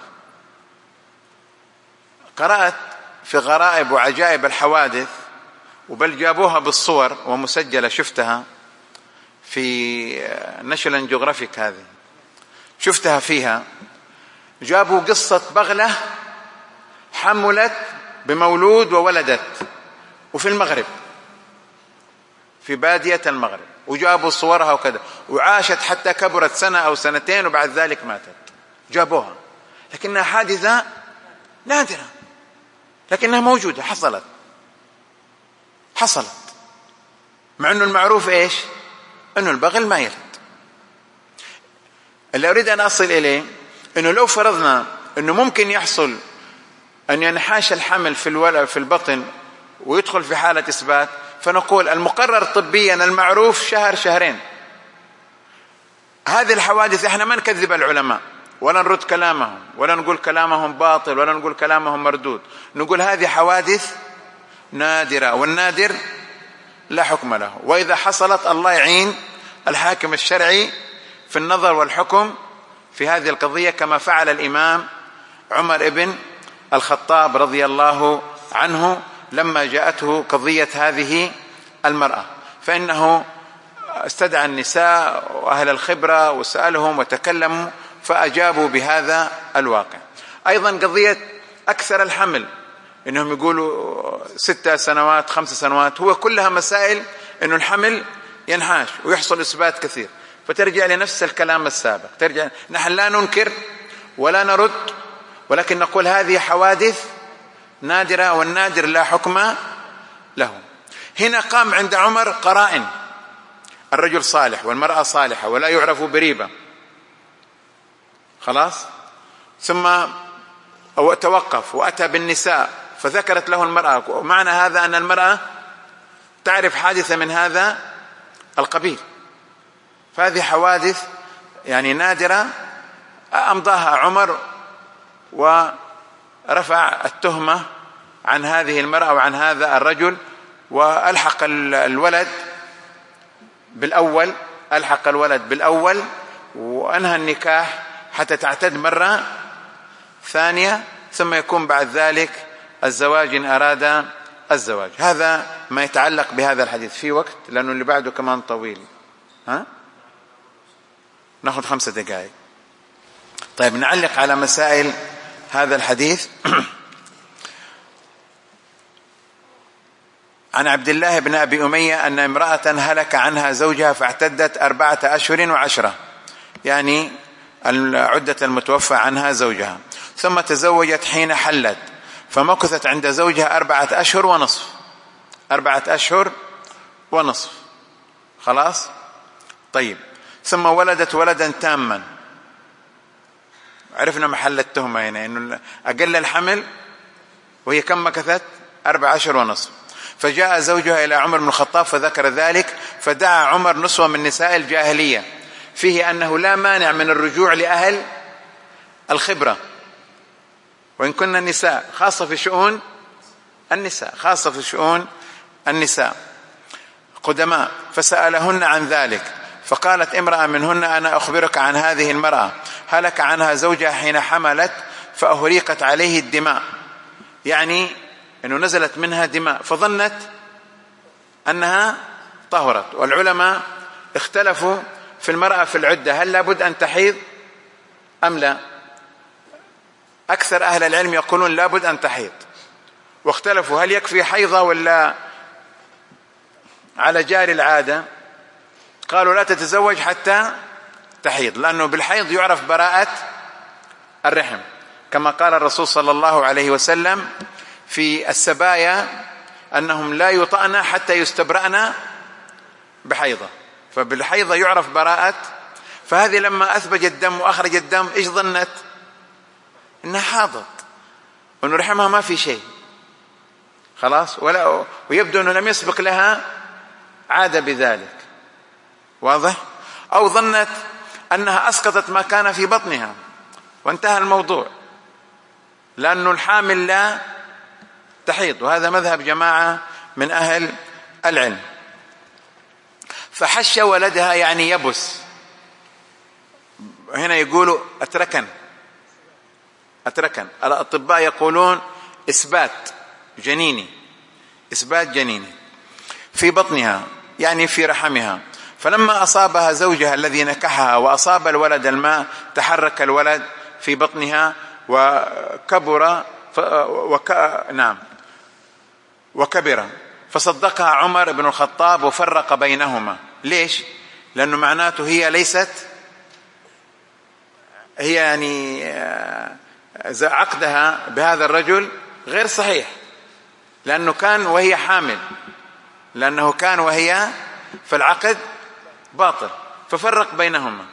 قرأت في غرائب وعجائب الحوادث، وبل جابوها بالصور ومسجلة، شفتها في ناشونال جيوغرافيك، هذه شفتها فيها. جابوا قصة بغلة حملت بمولود وولدت، وفي المغرب، في بادية المغرب، وجابوا صورها وكذا، وعاشت حتى كبرت سنة أو سنتين وبعد ذلك ماتت. جابوها، لكنها حادثة نادرة، لكنها موجودة، حصلت، مع أنه المعروف إيش؟ أنه البغل ما يلد. اللي أريد أن أصل إليه أنه لو فرضنا أنه ممكن يحصل أن ينحاش الحمل في البطن ويدخل في حالة إثبات، فنقول المقرر طبيا المعروف شهر شهرين. هذه الحوادث احنا ما نكذب العلماء ولا نرد كلامهم ولا نقول كلامهم باطل ولا نقول كلامهم مردود، نقول هذه حوادث نادرة، والنادر لا حكم له. وإذا حصلت الله يعين الحاكم الشرعي في النظر والحكم في هذه القضية، كما فعل الإمام عمر بن الخطاب رضي الله عنه لما جاءته قضية هذه المرأة، فإنه استدعى النساء وأهل الخبرة وسألهم وتكلموا فأجابوا بهذا الواقع. أيضا قضية أكثر الحمل، إنهم يقولوا 6 سنوات 5 سنوات، هو كلها مسائل إنه الحمل ينحاش ويحصل إثبات كثير، فترجع لنفس الكلام السابق. نحن لا ننكر ولا نرد، ولكن نقول هذه حوادث نادرة، والنادر لا حكم له. هنا قام عند عمر قرائن، الرجل صالح والمرأة صالحة ولا يعرف بريبة، خلاص، ثم توقف وأتى بالنساء فذكرت له المرأة، ومعنى هذا أن المرأة تعرف حادثة من هذا القبيل. فهذه حوادث يعني نادرة أمضاها عمر ورفع التهمة عن هذه المرأة وعن هذا الرجل، وألحق الولد بالأول وأنهى النكاح حتى تعتد مرة ثانية، ثم يكون بعد ذلك الزواج إن أراد الزواج. هذا ما يتعلق بهذا الحديث. في وقت لأنه اللي بعده كمان طويل، ناخذ 5 دقائق. طيب نعلق على مسائل هذا الحديث. عن عبد الله بن أبي أمية أن امرأة هلك عنها زوجها فاعتدت 4 أشهر و10، يعني عدة المتوفى عنها زوجها، ثم تزوجت حين حلت فمكثت عند زوجها 4 أشهر ونصف. 4 أشهر ونصف، خلاص. طيب ثم ولدت ولدا تاما، عرفنا محل التهمة هنا إنه أقل الحمل، وهي كم مكثت؟ 4 أشهر ونصف. فجاء زوجها إلى عمر بن الخطاب فذكر ذلك، فدعا عمر نسوة من نساء الجاهلية، فيه أنه لا مانع من الرجوع لأهل الخبرة، وإن كنا النساء خاصة في شؤون النساء قدماء. فسألهن عن ذلك، فقالت امرأة منهن أنا أخبرك عن هذه المرأة هلك عنها زوجها حين حملت فأهريقت عليه الدماء، يعني أنه نزلت منها دماء فظنت أنها طهرت. والعلماء اختلفوا في المرأة في العدة، هل لابد أن تحيض أم لا؟ أكثر أهل العلم يقولون لابد أن تحيض، واختلفوا هل يكفي حيضة ولا على جاري العادة. قالوا لا تتزوج حتى تحيض، لأنه بالحيض يعرف براءة الرحم، كما قال الرسول صلى الله عليه وسلم في السبايا أنهم لا يطأن حتى يستبرأن بحيضة، فبالحيضة يعرف براءة. فهذه لما أثبت الدم وأخرج الدم إيش ظنت؟ إنها حاضت، وأن رحمها ما في شيء، خلاص، ويبدو أنه لم يسبق لها عادة بذلك، واضح؟ أو ظنت أنها أسقطت ما كان في بطنها وانتهى الموضوع، لأن الحامل لا تحيض، وهذا مذهب جماعة من أهل العلم. فحش ولدها يعني يبس، هنا يقولوا أتركن. الأطباء يقولون إثبات جنيني في بطنها يعني في رحمها. فلما أصابها زوجها الذي نكحها وأصاب الولد الماء، تحرك الولد في بطنها وكبر وكبر، فصدقها عمر بن الخطاب وفرق بينهما. ليش؟ لأنه معناته هي يعني عقدها بهذا الرجل غير صحيح، لأنه كان وهي فالعقد باطل، ففرق بينهما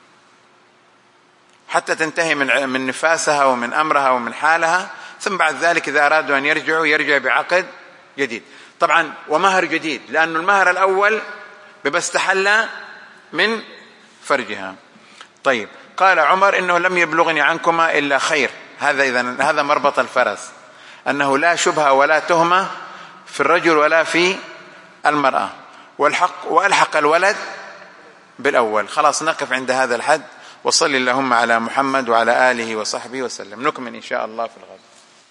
حتى تنتهي من نفاسها ومن أمرها ومن حالها، ثم بعد ذلك إذا أرادوا أن يرجع بعقد جديد طبعا ومهر جديد، لأن المهر الأول بستحل من فرجها. طيب، قال عمر إنه لم يبلغني عنكما إلا خير. هذا مربط الفرس، أنه لا شبهة ولا تهمة في الرجل ولا في المرأة، وألحق الولد بالأول. خلاص نقف عند هذا الحد، وصل اللهم على محمد وعلى آله وصحبه وسلم. نكمل إن شاء الله في الغد.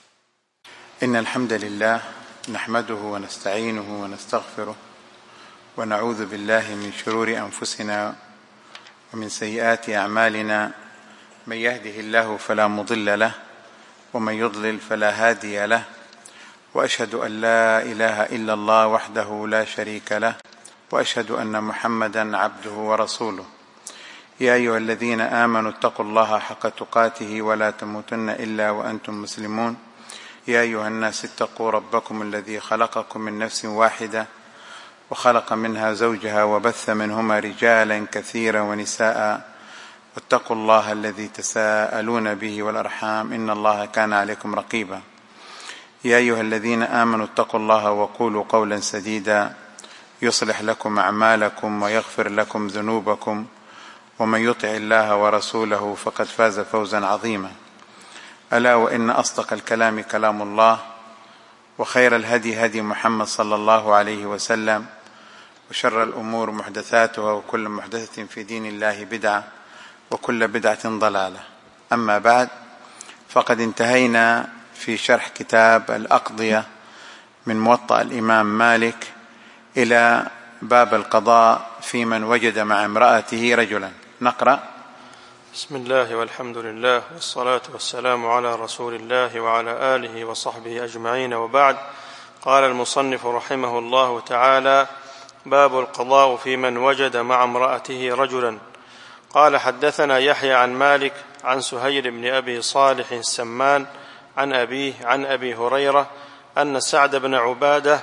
إن الحمد لله نحمده ونستعينه ونستغفره، ونعوذ بالله من شرور أنفسنا ومن سيئات أعمالنا. من يهده الله فلا مضل له، ومن يضلل فلا هادي له، وأشهد أن لا إله إلا الله وحده لا شريك له، وأشهد أن محمدا عبده ورسوله. يا أيها الذين آمنوا اتقوا الله حق تقاته ولا تموتن إلا وأنتم مسلمون. يا أيها الناس اتقوا ربكم الذي خلقكم من نفس واحدة وخلق منها زوجها وبث منهما رجالا كثيرا ونساء، واتقوا الله الذي تساءلون به والأرحام إن الله كان عليكم رقيبا. يا أيها الذين آمنوا اتقوا الله وقولوا قولا سديدا يصلح لكم أعمالكم ويغفر لكم ذنوبكم، ومن يطع الله ورسوله فقد فاز فوزا عظيما. ألا وإن أصدق الكلام كلام الله، وخير الهدي هدي محمد صلى الله عليه وسلم، وشر الأمور محدثاتها، وكل محدثة في دين الله بدعة، وكل بدعة ضلالة. أما بعد، فقد انتهينا في شرح كتاب الأقضية من موطأ الإمام مالك إلى باب القضاء في من وجد مع امرأته رجلا. نقرأ. بسم الله والحمد لله والصلاة والسلام على رسول الله وعلى آله وصحبه أجمعين، وبعد. قال المصنف رحمه الله تعالى: باب القضاء في من وجد مع امرأته رجلا. قال: حدثنا يحيى عن مالك عن سهيل بن أبي صالح السمان عن أبيه عن أبي هريرة أن سعد بن عبادة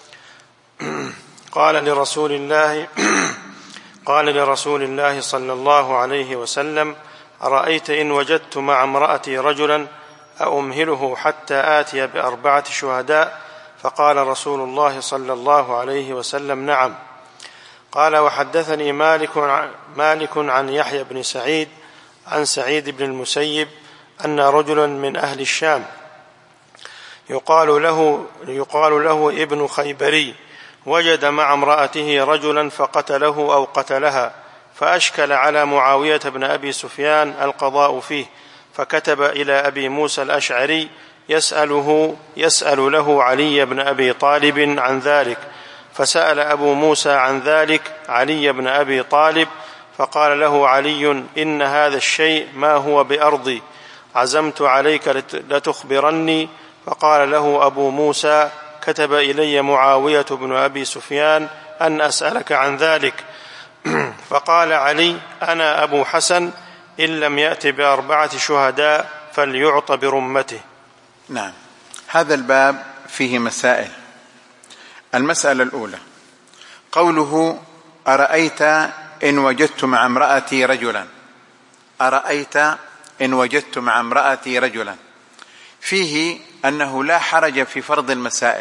قال لرسول الله صلى الله عليه وسلم: أرأيت إن وجدت مع امرأتي رجلا أأمهله حتى آتي ب4 شهداء؟ فقال رسول الله صلى الله عليه وسلم: نعم. قال: وحدثني مالك عن يحيى بن سعيد عن سعيد بن المسيب أن رجلا من أهل الشام يقال له ابن خيبري وجد مع امرأته رجلا فقتله أو قتلها، فأشكل على معاوية بن أبي سفيان القضاء فيه، فكتب إلى أبي موسى الأشعري يسأل له علي بن أبي طالب عن ذلك، فسأل أبو موسى عن ذلك علي بن أبي طالب، فقال له علي: إن هذا الشيء ما هو بأرضي، عزمت عليك لتخبرني. فقال له أبو موسى: كتب إلي معاوية بن أبي سفيان أن أسألك عن ذلك. فقال علي: أنا أبو حسن، إن لم يأت ب4 شهداء فليعط برمته. نعم، هذا الباب فيه مسائل. المسألة الأولى: قوله أرأيت إن وجدت مع امرأتي رجلا. أرأيت إن وجدت مع امرأتي رجلا، فيه أنه لا حرج في فرض المسائل،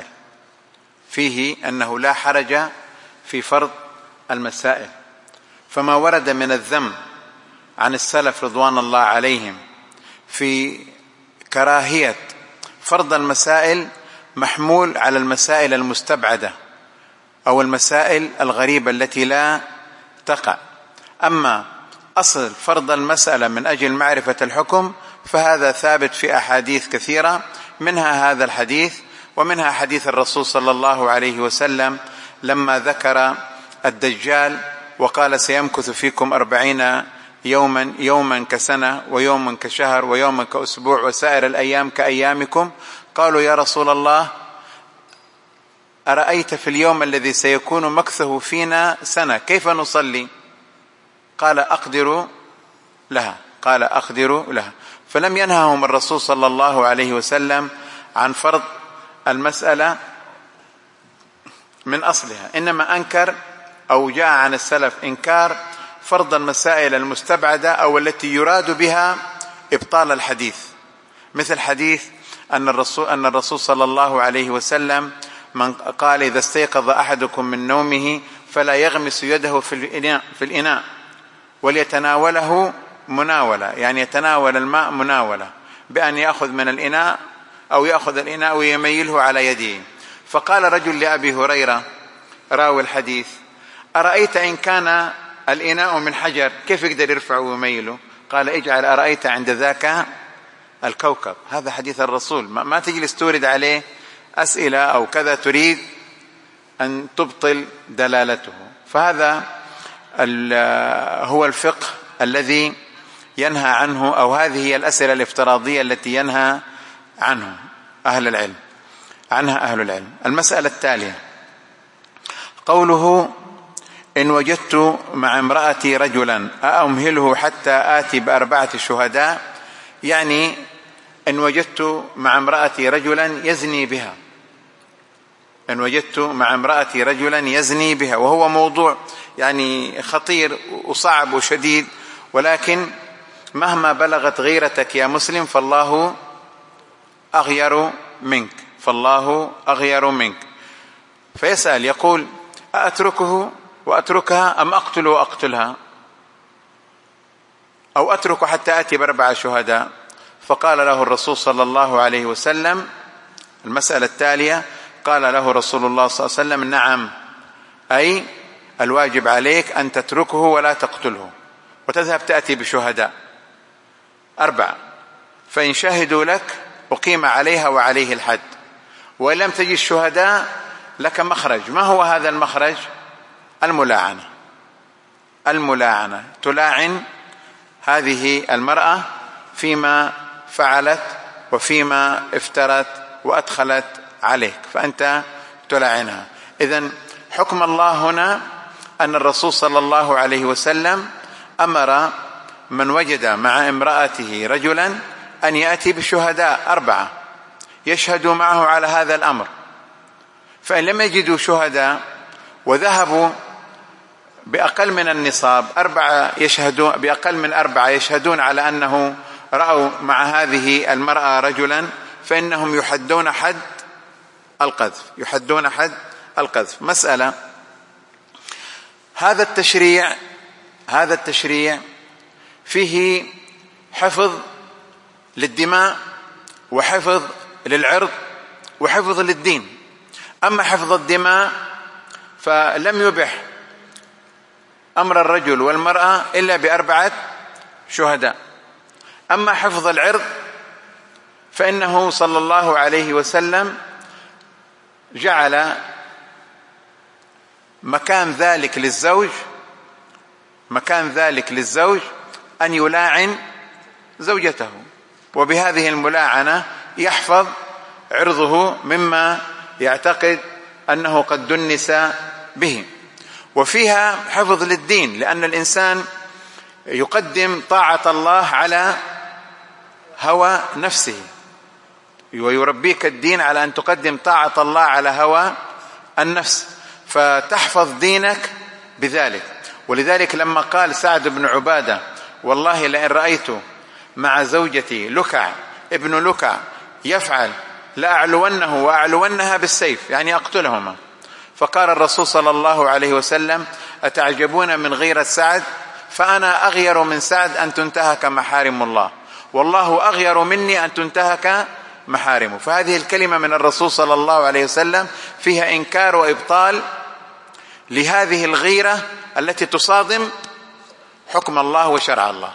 فما ورد من الذم عن السلف رضوان الله عليهم في كراهية فرض المسائل محمول على المسائل المستبعدة أو المسائل الغريبة التي لا تقع. أما أصل فرض المسألة من أجل معرفة الحكم فهذا ثابت في أحاديث كثيرة، منها هذا الحديث، ومنها حديث الرسول صلى الله عليه وسلم لما ذكر الدجال وقال سيمكث فيكم 40 يوما، يوما كسنة ويوما كشهر ويوما كأسبوع وسائر الأيام كأيامكم. قالوا يا رسول الله أرأيت في اليوم الذي سيكون مكثه فينا سنة كيف نصلي؟ قال أقدر لها، قال أقدر لها. فلم ينههم الرسول صلى الله عليه وسلم عن فرض المسألة من أصلها، إنما أنكر أو جاء عن السلف إنكار فرض المسائل المستبعدة أو التي يراد بها إبطال الحديث، مثل حديث أن الرسول صلى الله عليه وسلم من قال إذا استيقظ أحدكم من نومه فلا يغمس يده في الإناء وليتناوله مناولة، يعني يتناول الماء مناولة بأن يأخذ من الإناء أو يأخذ الإناء ويميله على يده. فقال رجل لأبي هريرة راوي الحديث أرأيت إن كان الإناء من حجر كيف يقدر يرفعه ويميله؟ قال اجعل أرأيت عند ذاك الكوكب. هذا حديث الرسول، ما تجلس تورد عليه أسئلة أو كذا تريد أن تبطل دلالته. فهذا هو الفقه الذي ينهى عنه، أو هذه هي الأسئلة الافتراضية التي ينهى عنها أهل العلم. المسألة التالية قوله إن وجدت مع امرأتي رجلا أأمهله حتى آتي ب4 شهداء، يعني إن وجدت مع امرأتي رجلا يزني بها، إن وجدت مع امرأتي رجلا يزني بها، وهو موضوع يعني خطير وصعب وشديد، ولكن مهما بلغت غيرتك يا مسلم فالله أغير منك. فيسأل يقول أتركه وأتركها أم أقتل وأقتلها، أو أترك حتى آتي ب4 شهداء؟ فقال له الرسول صلى الله عليه وسلم المسألة التالية، قال له رسول الله صلى الله عليه وسلم نعم، أي الواجب عليك أن تتركه ولا تقتله وتذهب تأتي بشهداء 4، فإن شهدوا لك أقيم عليها وعليه الحد، وإن لم تجد الشهداء لك مخرج. ما هو هذا المخرج؟ الملاعنة، تلاعن هذه المرأة فيما فعلت وفيما افترت وأدخلت عليك، فأنت تلاعنها. إذن حكم الله هنا أن الرسول صلى الله عليه وسلم أمر من وجد مع امرأته رجلا أن يأتي بالشهداء 4 يشهدوا معه على هذا الأمر، فإن لم يجدوا شهداء وذهبوا بأقل من النصاب 4 يشهدون، بأقل من 4 يشهدون على أنه رأوا مع هذه المرأة رجلا، فإنهم يحدون حد القذف. مسألة هذا التشريع فيه حفظ للدماء وحفظ للعرض وحفظ للدين. أما حفظ الدماء فلم يبح أمر الرجل والمرأة إلا ب4 شهداء. أما حفظ العرض فإنه صلى الله عليه وسلم جعل مكان ذلك للزوج أن يلاعن زوجته، وبهذه الملاعنة يحفظ عرضه مما يعتقد أنه قد دنس به. وفيها حفظ للدين، لأن الإنسان يقدم طاعة الله على هوى نفسه، ويربيك الدين على أن تقدم طاعة الله على هوى النفس، فتحفظ دينك بذلك. ولذلك لما قال سعد بن عبادة والله لئن رأيت مع زوجتي لكع ابن لكع يفعل لأعلونه وأعلونها بالسيف، يعني أقتلهما. فقال الرسول صلى الله عليه وسلم أتعجبون من غيرة سعد فأنا أغير من سعد أن تنتهك محارم الله، والله أغير مني أن تنتهك محارمه. فهذه الكلمة من الرسول صلى الله عليه وسلم فيها إنكار وإبطال لهذه الغيرة التي تصادم حكم الله وشرع الله.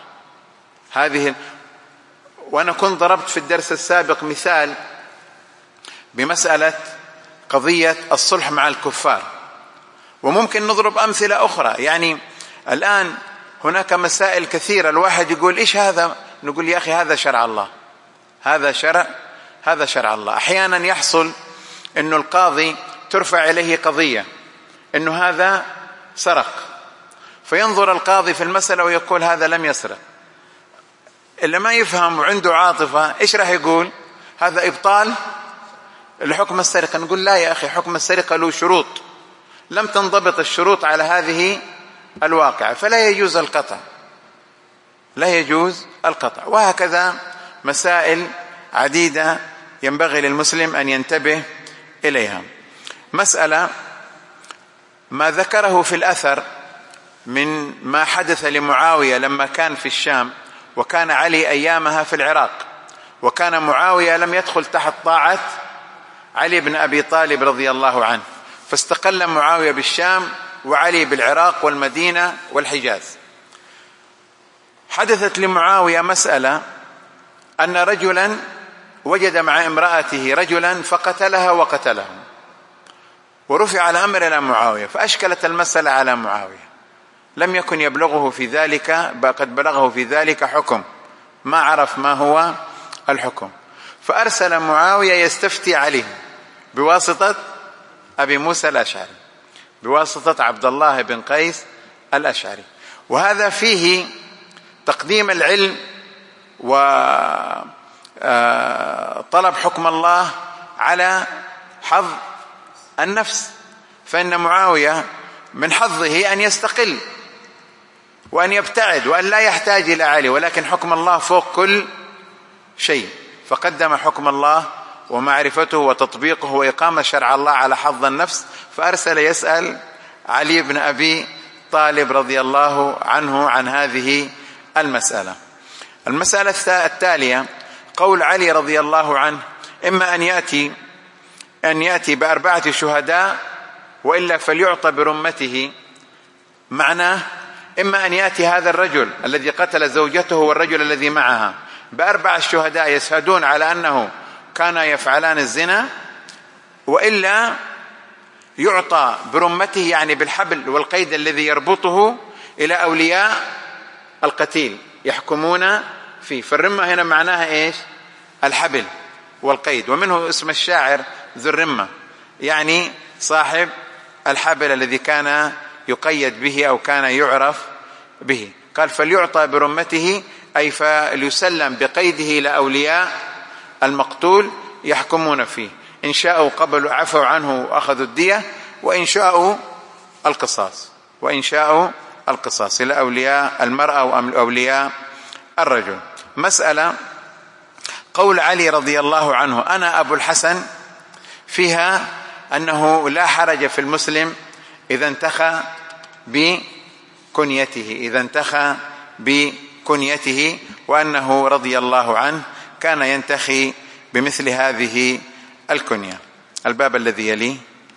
وأنا كنت ضربت في الدرس السابق مثال بمسألة قضية الصلح مع الكفار، وممكن نضرب أمثلة أخرى. يعني الآن هناك مسائل كثيرة، الواحد يقول إيش هذا؟ نقول يا أخي هذا شرع الله، هذا شرع الله. أحيانا يحصل أنه القاضي ترفع إليه قضية أنه هذا سرق، فينظر القاضي في المسألة ويقول هذا لم يسرق. اللي ما يفهم وعنده عاطفة إيش راح يقول؟ هذا إبطال لحكم السرقة. نقول لا يا أخي، حكم السرقة له شروط، لم تنضبط الشروط على هذه الواقعة، فلا يجوز القطع، لا يجوز القطع. وهكذا مسائل عديدة ينبغي للمسلم أن ينتبه إليها. مسألة ما ذكره في الأثر من ما حدث لمعاوية لما كان في الشام، وكان علي أيامها في العراق، وكان معاوية لم يدخل تحت طاعة علي بن أبي طالب رضي الله عنه، فاستقل معاوية بالشام وعلي بالعراق والمدينة والحجاز. حدثت لمعاوية مسألة أن رجلا وجد مع امرأته رجلا فقتلها وقتله، ورفع الأمر إلى معاوية، فأشكلت المسألة على معاوية، لم يكن يبلغه في ذلك، قد بلغه في ذلك حكم، ما عرف ما هو الحكم، فأرسل معاوية يستفتي عليه بواسطة أبي موسى الأشعري، بواسطة عبد الله بن قيس الأشعري. وهذا فيه تقديم العلم وطلب حكم الله على حظ النفس، فإن معاوية من حظه أن يستقل وأن يبتعد وأن لا يحتاج إلى علي، ولكن حكم الله فوق كل شيء، فقدم حكم الله ومعرفته وتطبيقه وإقامة شرع الله على حظ النفس، فأرسل يسأل علي بن أبي طالب رضي الله عنه عن هذه المسألة. المسألة التالية قول علي رضي الله عنه: إما أن يأتي ب4 شهداء وإلا فليعطى برمته. معناه إما أن يأتي هذا الرجل الذي قتل زوجته والرجل الذي معها ب4 شهداء يشهدون على أنه كانا يفعلان الزنا، وإلا يعطى برمته، يعني بالحبل والقيد الذي يربطه، إلى أولياء القتيل يحكمون فيه. فالرمة هنا معناها إيش؟ الحبل والقيد، ومنه اسم الشاعر ذو الرمة، يعني صاحب الحبل الذي كان يقيد به أو كان يعرف به. قال فليعطى برمته، أي فليسلم بقيده إلى أولياء المقتول يحكمون فيه، إن شاءوا قبلوا عفوا عنه وأخذوا الدية، وإن شاءوا القصاص إلى أولياء المرأة وأولياء الرجل. مسألة قول علي رضي الله عنه: أنا أبو الحسن، فيها أنه لا حرج في المسلم إذا انتخى بكنيته، وأنه رضي الله عنه كان ينتخي بمثل هذه الكنية. الباب الذي يليه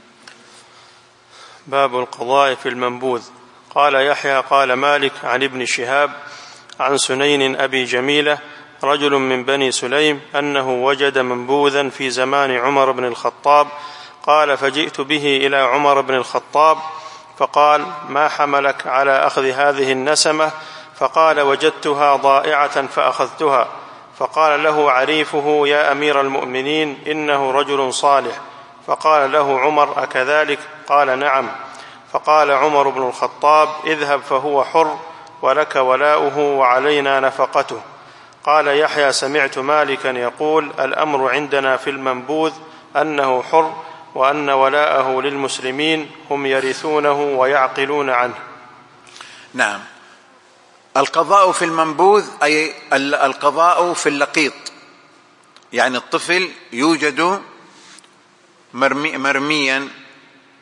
باب القضاء في المنبوذ. قال يحيى قال مالك عن ابن شهاب عن سنين أبي جميلة رجل من بني سليم أنه وجد منبوذا في زمان عمر بن الخطاب، قال فجئت به إلى عمر بن الخطاب فقال: ما حملك على أخذ هذه النسمة؟ فقال: وجدتها ضائعة فأخذتها. فقال له عريفه: يا أمير المؤمنين، إنه رجل صالح. فقال له عمر: أكذلك؟ قال: نعم. فقال عمر بن الخطاب: اذهب فهو حر، ولك ولاؤه وعلينا نفقته. قال يحيى: سمعت مالكا يقول: الأمر عندنا في المنبوذ أنه حر، وأن ولاءه للمسلمين، هم يرثونه ويعقلون عنه. نعم. القضاء في المنبوذ أي القضاء في اللقيط، يعني الطفل يوجد مرميا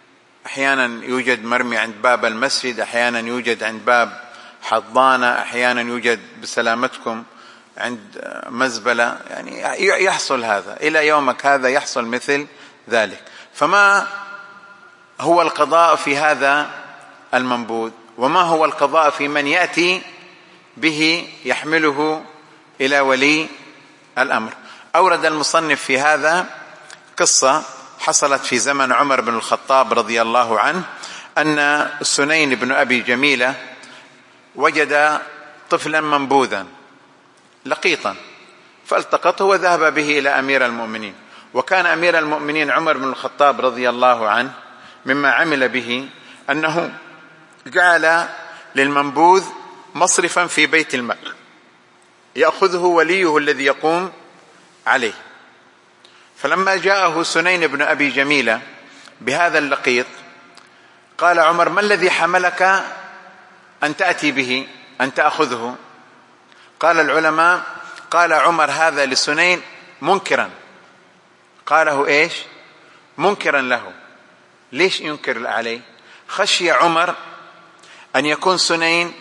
أحيانا يوجد مرمي عند باب المسجد، أحيانا يوجد عند باب حضانة، أحيانا يوجد بسلامتكم عند مزبلة، يعني يحصل هذا إلى يومك هذا، يحصل مثل ذلك. فما هو القضاء في هذا المنبوذ؟ وما هو القضاء في من يأتي به يحمله إلى ولي الأمر؟ أورد المصنف في هذا قصة حصلت في زمن عمر بن الخطاب رضي الله عنه، أن سنين بن أبي جميلة وجد طفلا منبوذا لقيطا فالتقطه وذهب به إلى أمير المؤمنين. وكان أمير المؤمنين عمر بن الخطاب رضي الله عنه مما عمل به أنه جعل للمنبوذ مصرفا في بيت المال يأخذه وليه الذي يقوم عليه. فلما جاءه سنين بن أبي جميلة بهذا اللقيط قال عمر: ما الذي حملك أن تأتي به، أن تأخذه؟ قال العلماء: قال عمر هذا لسنين منكرا. قاله إيش؟ منكرا له. ليش ينكر عليه؟ خشي عمر أن يكون سنين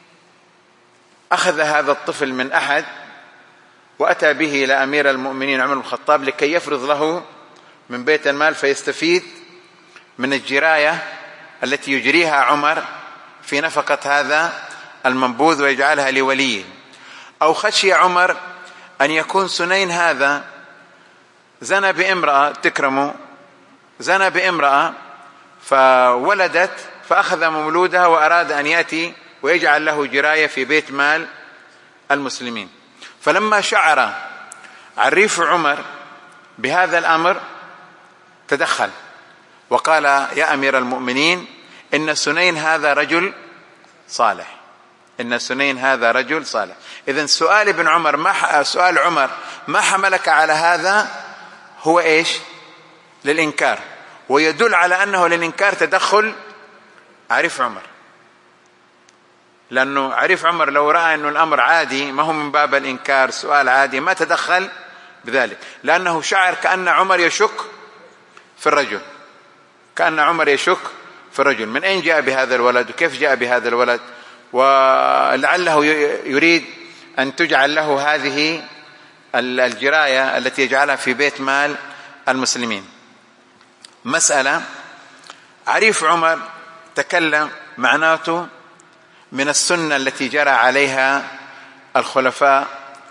أخذ هذا الطفل من أحد وأتى به إلى أمير المؤمنين عمر بن الخطاب لكي يفرض له من بيت المال فيستفيد من الجراية التي يجريها عمر في نفقة هذا المنبوذ ويجعلها لوليه. أو خشي عمر أن يكون سنين هذا زنى بامرأة، تكرمه، زنى بامرأة فولدت فأخذ مولودها وأراد أن يأتي ويجعل له جراية في بيت مال المسلمين. فلما شعر عريف عمر بهذا الأمر تدخل وقال: يا أمير المؤمنين، إن سنين هذا رجل صالح، إن سنين هذا رجل صالح. إذن سؤال ابن عمر، سؤال عمر ما حملك على هذا هو إيش؟ للإنكار، ويدل على أنه للإنكار تدخل عريف عمر، لأنه عريف عمر لو رأى أنه الأمر عادي ما هو من باب الإنكار، سؤال عادي، ما تدخل بذلك، لأنه شعر كأن عمر يشك في الرجل، كأن عمر يشك في الرجل من أين جاء بهذا الولد وكيف جاء بهذا الولد، ولعله يريد أن تجعل له هذه الجراية التي يجعلها في بيت مال المسلمين. مسألة عريف عمر تكلم معناته من السنة التي جرى عليها الخلفاء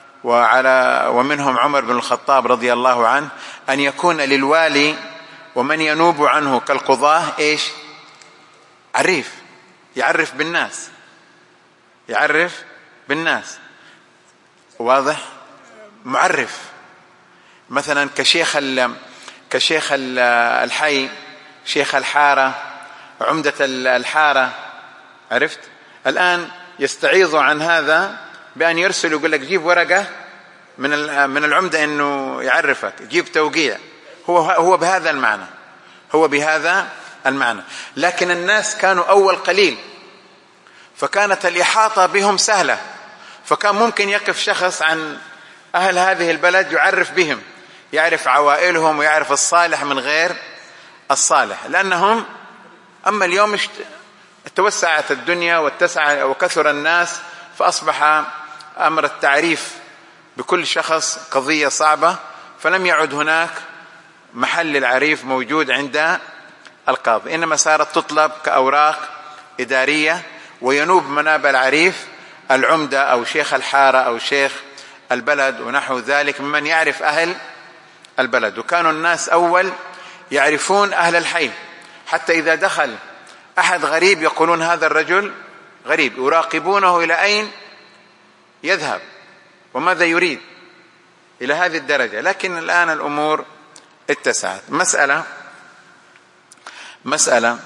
ومنهم عمر بن الخطاب رضي الله عنه أن يكون للوالي ومن ينوب عنه كالقضاة إيش؟ عريف، يعرف بالناس، يعرف بالناس، واضح؟ معرف، مثلا كشيخ الحي، شيخ الحارة، عمدة الحارة، عرفت؟ الآن يستعيض عن هذا بأن يرسل يقول لك جيب ورقة من العمدة إنه يعرفك، جيب توقيع، هو بهذا المعنى، هو بهذا المعنى. لكن الناس كانوا أول قليل فكانت الإحاطة بهم سهلة، فكان ممكن يقف شخص عن أهل هذه البلد يعرف بهم، يعرف عوائلهم ويعرف الصالح من غير الصالح، لأنهم أما اليوم توسعت الدنيا واتسع وكثر الناس فأصبح أمر التعريف بكل شخص قضية صعبة، فلم يعد هناك محل العريف موجود عند القاضي، إنما صارت تطلب كأوراق إدارية، وينوب مناب العريف العمدة أو شيخ الحارة أو شيخ البلد ونحو ذلك ممن يعرف أهل البلد. وكانوا الناس أول يعرفون أهل الحي، حتى إذا دخل أحد غريب يقولون هذا الرجل غريب، يراقبونه إلى أين يذهب وماذا يريد، إلى هذه الدرجة. لكن الآن الأمور اتسعت. مسألة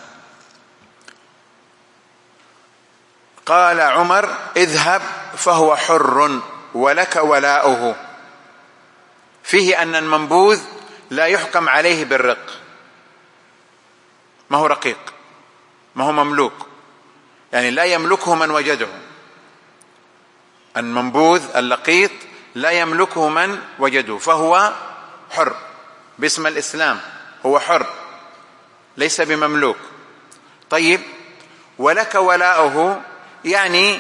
قال عمر: اذهب فهو حر ولك ولاؤه. فيه أن المنبوذ لا يحكم عليه بالرق، ما هو رقيق، ما هو مملوك، يعني لا يملكه من وجده. المنبوذ اللقيط لا يملكه من وجده، فهو حر باسم الإسلام، هو حر ليس بمملوك. طيب، ولك ولاؤه يعني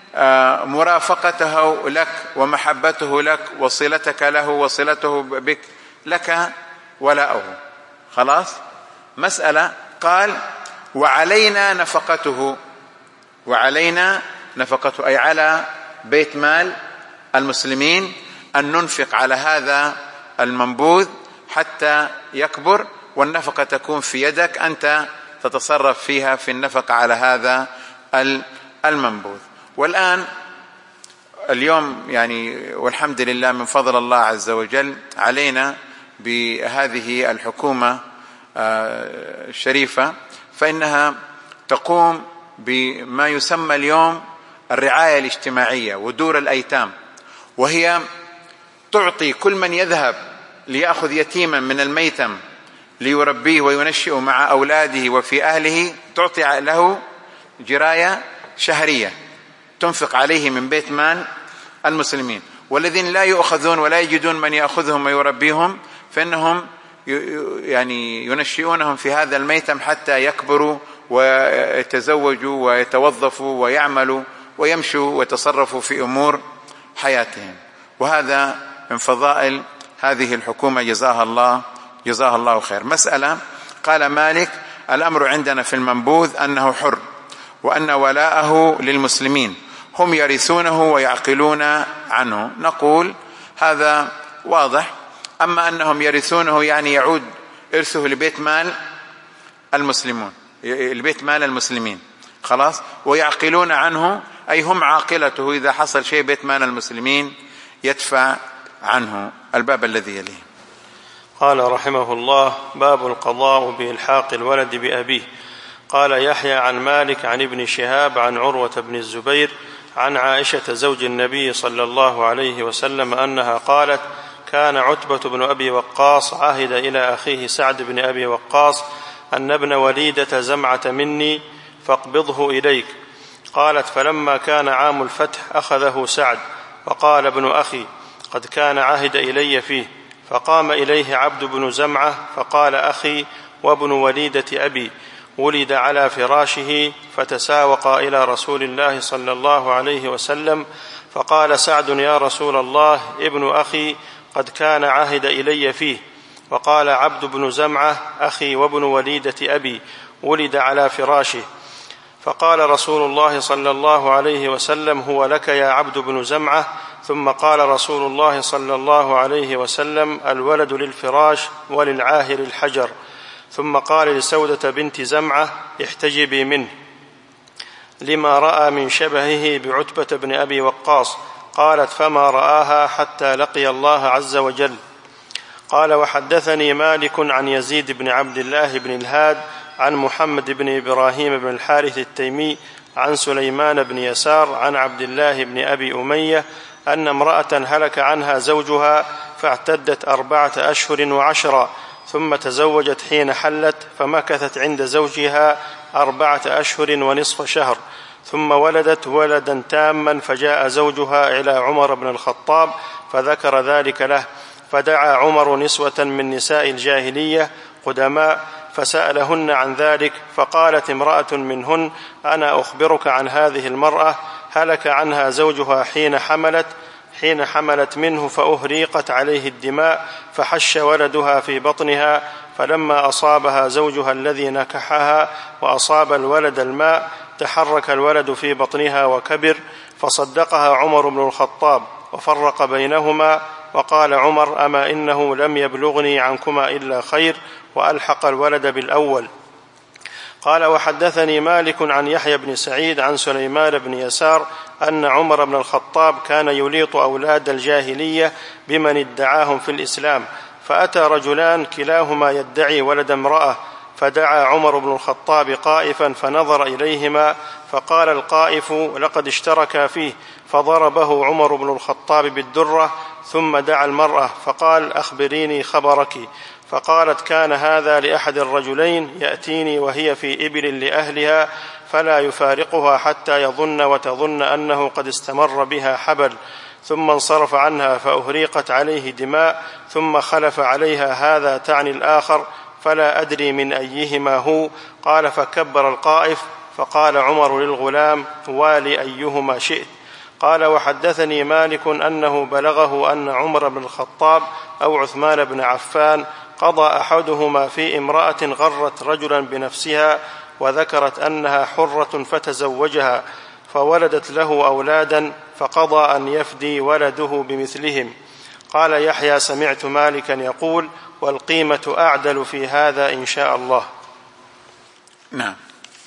مرافقته لك ومحبته لك وصلتك له وصلته بك، لك ولاؤه. خلاص، مسألة. قال وعلينا نفقته، وعلينا نفقته أي على بيت مال المسلمين أن ننفق على هذا المنبوذ حتى يكبر، والنفقة تكون في يدك، أنت تتصرف فيها في النفقة على هذا المنبوذ. والآن اليوم يعني والحمد لله من فضل الله عز وجل علينا بهذه الحكومة الشريفة، فإنها تقوم بما يسمى اليوم الرعاية الاجتماعية ودور الأيتام، وهي تعطي كل من يذهب ليأخذ يتيما من الميتم ليربيه وينشئه مع أولاده وفي أهله، تعطي له جراية شهرية تنفق عليه من بيت مال المسلمين. والذين لا يؤخذون ولا يجدون من يأخذهم ويربيهم فإنهم يعني ينشئونهم في هذا الميتم حتى يكبروا ويتزوجوا ويتوظفوا ويعملوا ويمشوا ويتصرفوا في أمور حياتهم. وهذا من فضائل هذه الحكومة، جزاها الله خير. مسألة. قال مالك الأمر عندنا في المنبوذ أنه حر، وأن ولاءه للمسلمين، هم يرثونه ويعقلون عنه. نقول هذا واضح. أما أنهم يرثونه يعني يعود إرثه لبيت مال المسلمين، البيت مال المسلمين. خلاص. ويعقلون عنه أي هم عاقلته، إذا حصل شيء بيت مال المسلمين يدفع عنه. الباب الذي يليه. قال رحمه الله: باب القضاء بإلحاق الولد بأبيه. قال يحيى عن مالك عن ابن شهاب عن عروة بن الزبير عن عائشة زوج النبي صلى الله عليه وسلم أنها قالت: كان عتبة بن أبي وقاص عهد إلى أخيه سعد بن أبي وقاص أن ابن وليدة زمعة مني فاقبضه إليك. قالت: فلما كان عام الفتح أخذه سعد، وقال ابن أخي: قد كان عهد إلي فيه. فقام إليه عبد بن زمعة فقال: أخي وابن وليدة أبي ولد على فراشه. فتساوقا إلى رسول الله صلى الله عليه وسلم، فقال سعد: يا رسول الله، ابن أخي قد كان عهد إلي فيه. وقال عبد بن زمعة: أخي وابن وليدة أبي ولد على فراشه. فقال رسول الله صلى الله عليه وسلم: هو لك يا عبد بن زمعة. ثم قال رسول الله صلى الله عليه وسلم: الولد للفراش وللعاهر الحجر. ثم قال لسودة بنت زمعة: احتجبي منه، لما رأى من شبهه بعتبة بن أبي وقاص. قالت: فما رآها حتى لقي الله عز وجل. قال: وحدثني مالك عن يزيد بن عبد الله بن الهاد عن محمد بن إبراهيم بن الحارث التيمي عن سليمان بن يسار عن عبد الله بن أبي أمية أن امرأة هلك عنها زوجها فاعتدت 4 أشهر و10، ثم تزوجت حين حلت، فمكثت عند زوجها 4 أشهر ونصف شهر، ثم ولدت ولدا تاما، فجاء زوجها إلى عمر بن الخطاب فذكر ذلك له، فدعا عمر نسوة من نساء الجاهلية قدماء فسألهن عن ذلك. فقالت امرأة منهن: أنا أخبرك عن هذه المرأة، هلك عنها زوجها حين حملت منه، فأهريقت عليه الدماء، فحش ولدها في بطنها، فلما أصابها زوجها الذي نكحها وأصاب الولد الماء تحرك الولد في بطنها وكبر، فصدقها عمر بن الخطاب وفرق بينهما. وقال عمر: أما إنه لم يبلغني عنكما إلا خير، وألحق الولد بالأول. قال: وحدثني مالك عن يحيى بن سعيد عن سليمان بن يسار أن عمر بن الخطاب كان يليط أولاد الجاهلية بمن ادعاهم في الإسلام، فأتى رجلان كلاهما يدعي ولد امرأة، فدعا عمر بن الخطاب قائفا فنظر إليهما، فقال القائف: لقد اشتركا فيه، فضربه عمر بن الخطاب بالدرة، ثم دعا المرأة فقال: أخبريني خبرك. فقالت: كان هذا لأحد الرجلين يأتيني وهي في إبل لأهلها، فلا يفارقها حتى يظن وتظن أنه قد استمر بها حبل، ثم انصرف عنها فأهريقت عليه دماء، ثم خلف عليها هذا تعني الآخر، فلا أدري من أيهما هو. قال: فكبر القائف، فقال عمر للغلام: والي أيهما شئت. قال: وحدثني مالك أنه بلغه أن عمر بن الخطاب أو عثمان بن عفان قضى أحدهما في امرأة غرت رجلا بنفسها وذكرت أنها حرة فتزوجها فولدت له أولادا، فقضى أن يفدي ولده بمثلهم. قال يحيى: سمعت مالكا يقول: والقيمة أعدل في هذا إن شاء الله. نعم.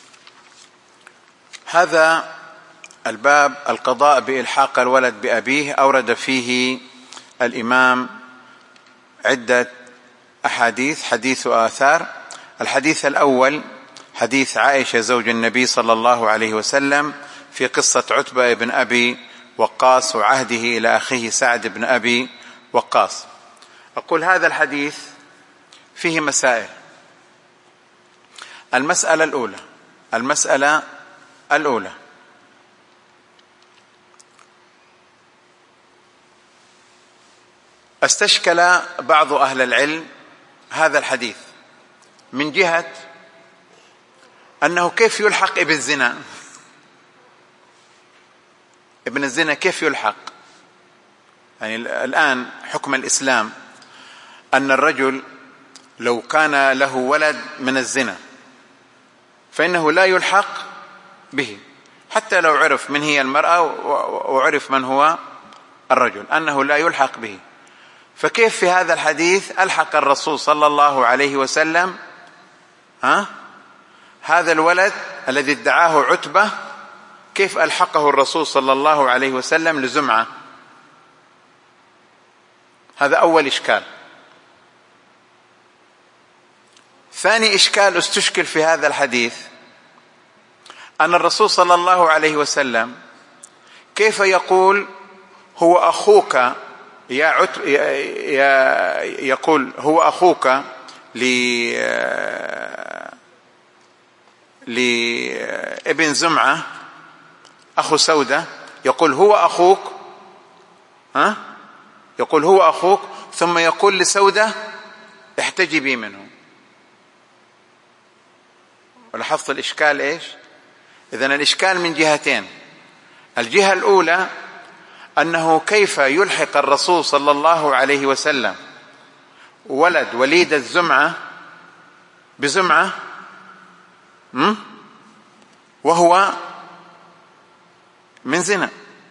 هذا الباب القضاء بإلحاق الولد بأبيه أورد فيه الإمام عدة أحاديث، حديث وآثار. الحديث الأول حديث عائشة زوج النبي صلى الله عليه وسلم في قصة عتبة بن أبي وقاص وعهده إلى أخيه سعد بن أبي وقاص. أقول هذا الحديث فيه مسائل. المسألة الأولى استشكل بعض أهل العلم هذا الحديث من جهة أنه كيف يلحق ابن الزنا، ابن الزنا كيف يلحق؟ يعني الآن حكم الإسلام أن الرجل لو كان له ولد من الزنا فإنه لا يلحق به، حتى لو عرف من هي المرأة وعرف من هو الرجل، أنه لا يلحق به. فكيف في هذا الحديث ألحق الرسول صلى الله عليه وسلم هذا الولد الذي ادعاه عتبة، كيف ألحقه الرسول صلى الله عليه وسلم لزمعة؟ هذا أول إشكال. ثاني إشكال استشكل في هذا الحديث أن الرسول صلى الله عليه وسلم كيف يقول هو أخوك يقول هو أخوك لابن زمعة أخو سودة، يقول هو أخوك، يقول هو أخوك، ثم يقول لسودة احتجبي منه. ولاحظت الإشكال إيش؟ إذن الإشكال من جهتين. الجهة الأولى أنه كيف يلحق الرسول صلى الله عليه وسلم ولد وليد الزمعة بزمعة وهو من زنا،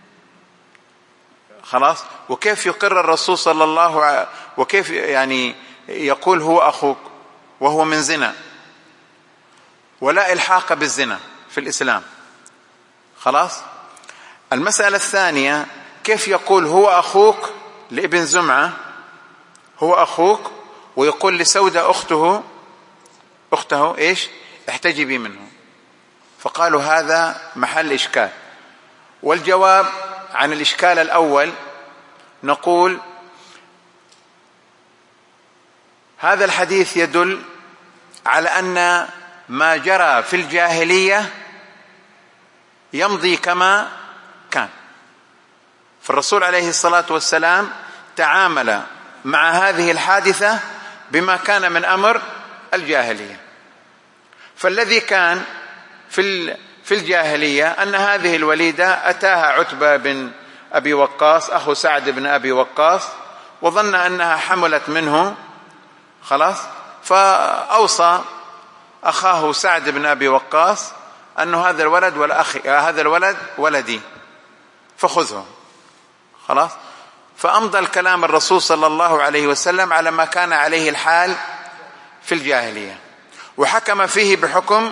خلاص. وكيف يقر الرسول صلى الله عليه وكيف يعني يقول هو أخوك وهو من زنا، ولا إلحاق بالزنا في الإسلام، خلاص. المسألة الثانية كيف يقول هو أخوك لابن زمعة، هو أخوك، ويقول لسودة أخته إيش؟ احتجبي منه. فقالوا هذا محل إشكال. والجواب عن الإشكال الأول نقول هذا الحديث يدل على أن ما جرى في الجاهلية يمضي كما كان. فالرسول عليه الصلاة والسلام تعامل مع هذه الحادثة بما كان من أمر الجاهلية. فالذي كان في الجاهلية أن هذه الوليدة أتاها عتبة بن أبي وقاص أخو سعد بن أبي وقاص وظن أنها حملت منه، خلاص. فأوصى أخاه سعد بن أبي وقاص أنه هذا الولد ولدي فخذه، خلاص. فأمضى الكلام الرسول صلى الله عليه وسلم على ما كان عليه الحال في الجاهلية، وحكم فيه بحكم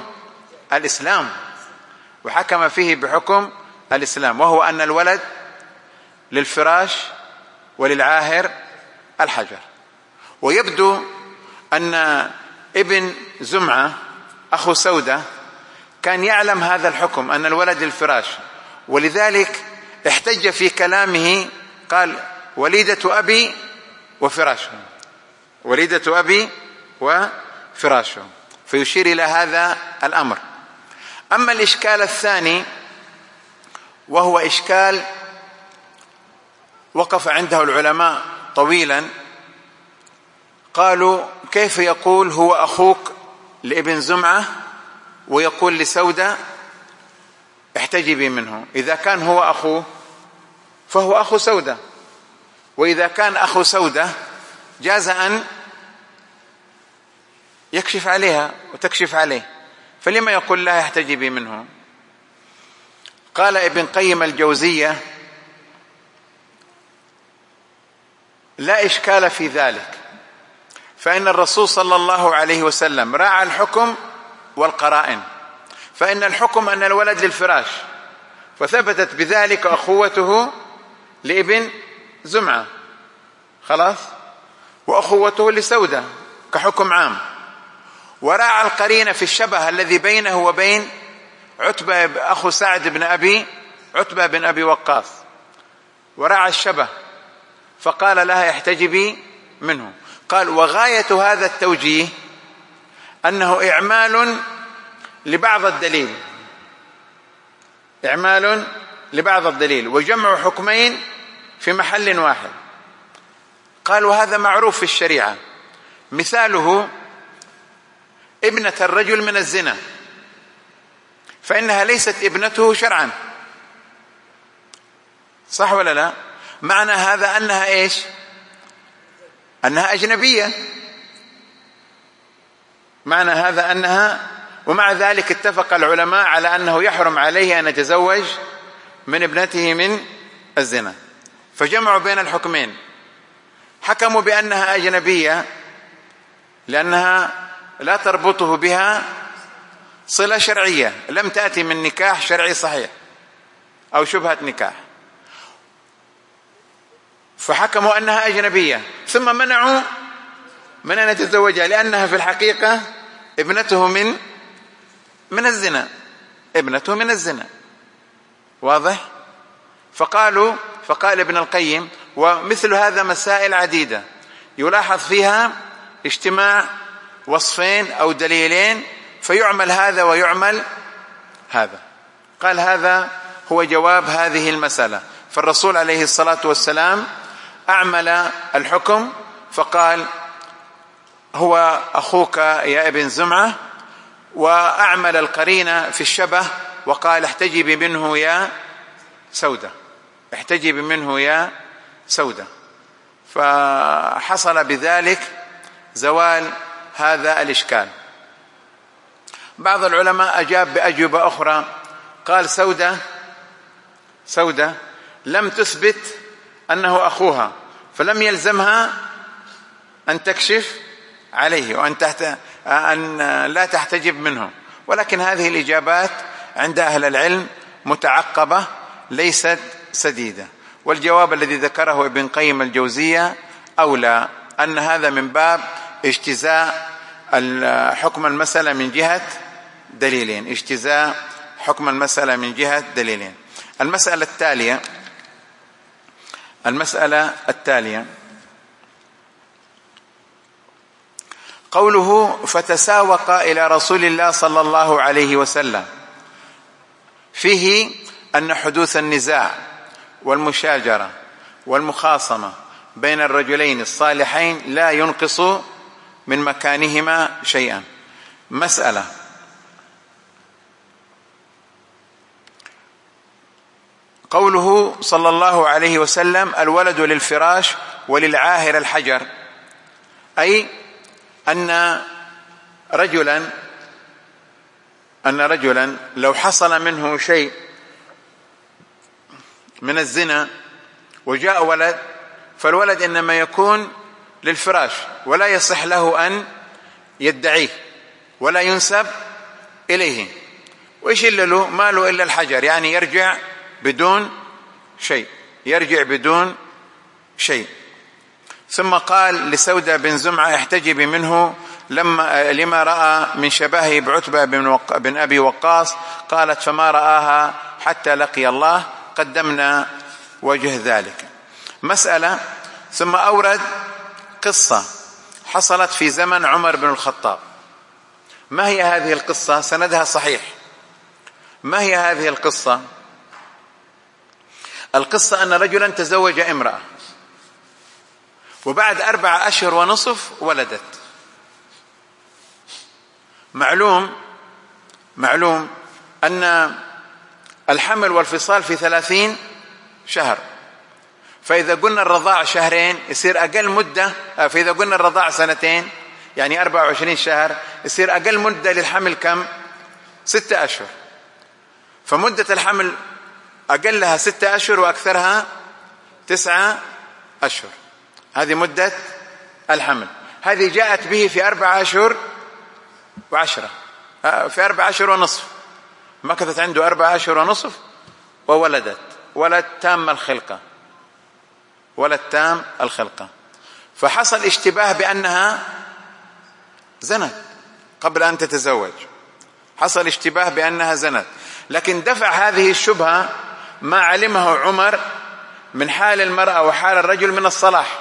الإسلام، وهو أن الولد للفراش وللعاهر الحجر. ويبدو أن ابن زمعة أخو سودة كان يعلم هذا الحكم أن الولد للفراش، ولذلك احتج في كلامه قال وليدة أبي وفراشه، فيشير إلى هذا الأمر. أما الإشكال الثاني وهو إشكال وقف عنده العلماء طويلا، قالوا كيف يقول هو أخوك لابن زمعة ويقول لسودة احتجبي منه؟ إذا كان هو أخوه فهو أخو سودة، وإذا كان أخو سودة جاز أن يكشف عليها وتكشف عليه، فلما يقول لها احتجبي منه؟ قال ابن قيم الجوزية لا إشكال في ذلك، فإن الرسول صلى الله عليه وسلم راعى الحكم والقرائن، فإن الحكم أن الولد للفراش، فثبتت بذلك أخوته لابن زمعة خلاص، وأخوته لسودة كحكم عام، وراعى القرين في الشبه الذي بينه وبين عتبة أخو سعد بن عتبة بن أبي وقاص، وراعى الشبه فقال لها احتجبي منه. قال وغاية هذا التوجيه أنه إعمال لبعض الدليل، إعمال لبعض الدليل وجمع حكمين في محل واحد. قال وهذا معروف في الشريعة، مثاله ابنة الرجل من الزنا، فإنها ليست ابنته شرعا، صح ولا لا؟ معنى هذا أنها إيش؟ أنها أجنبية، معنى هذا أنها، ومع ذلك اتفق العلماء على أنه يحرم عليه أن يتزوج من ابنته من الزنا، فجمعوا بين الحكمين، حكموا بأنها أجنبية لأنها لا تربطه بها صلة شرعية، لم تأتي من نكاح شرعي صحيح أو شبهة نكاح، فحكموا أنها أجنبية، ثم منعوا من أن يتزوجها لأنها في الحقيقة ابنته من الزنا، ابنته من الزنا، واضح؟ فقال ابن القيم ومثل هذا مسائل عديدة يلاحظ فيها اجتماع وصفين أو دليلين فيعمل هذا ويعمل هذا. قال هذا هو جواب هذه المسألة، فالرسول عليه الصلاة والسلام أعمل الحكم فقال هو أخوك يا ابن زمعة، وأعمل القرين في الشبه وقال احتجبي منه يا سودة، احتجبي منه يا سودة، فحصل بذلك زوال هذا الإشكال. بعض العلماء أجاب بأجوبة أخرى، قال سودة لم تثبت أنه أخوها، فلم يلزمها أن تكشف عليه وأن لا تحتجب منه، ولكن هذه الإجابات عند أهل العلم متعقبة ليست سديدة، والجواب الذي ذكره ابن قيم الجوزية أولى، أن هذا من باب اجتزاء حكم المسألة من جهة دليلين، اجتزاء حكم المسألة من جهة دليلين. المسألة التالية قوله فتساوق إلى رسول الله صلى الله عليه وسلم، فيه أن حدوث النزاع والمشاجرة والمخاصمة بين الرجلين الصالحين لا ينقص من مكانهما شيئا. مسألة، قوله صلى الله عليه وسلم الولد للفراش وللعاهر الحجر، أي أن رجلا لو حصل منه شيء من الزنا وجاء ولد، فالولد إنما يكون للفراش ولا يصح له أن يدعيه ولا ينسب إليه، وإيش إلا له ما له إلا الحجر، يعني يرجع بدون شيء. ثم قال لسودة بن زمعة احتجبي منه لما رأى من شبهه بعتبة بن أبي وقاص، قالت فما رآها حتى لقي الله، قدمنا وجه ذلك. مسألة، ثم أورد قصة حصلت في زمن عمر بن الخطاب. ما هي هذه القصة؟ سندها صحيح. ما هي هذه القصة؟ القصة أن رجلا تزوج امرأة وبعد 4 أشهر ونصف ولدت. معلوم أن الحمل والفصال في 30 شهر، فإذا قلنا الرضاع شهرين يصير أقل مدة، فإذا قلنا الرضاع 2 يعني 24 شهر، يصير أقل مدة للحمل كم؟ 6 أشهر. فمدة الحمل أقلها 6 أشهر وأكثرها 9 أشهر. هذه مدة الحمل. هذه جاءت به في 4 أشهر و10، في 4 أشهر ونصف، مكثت عنده 4 أشهر ونصف وولدت ولد تام الخلقة. فحصل اشتباه بأنها زنت قبل أن تتزوج، حصل اشتباه بأنها زنت، لكن دفع هذه الشبهة ما علمه عمر من حال المرأة وحال الرجل من الصلاح.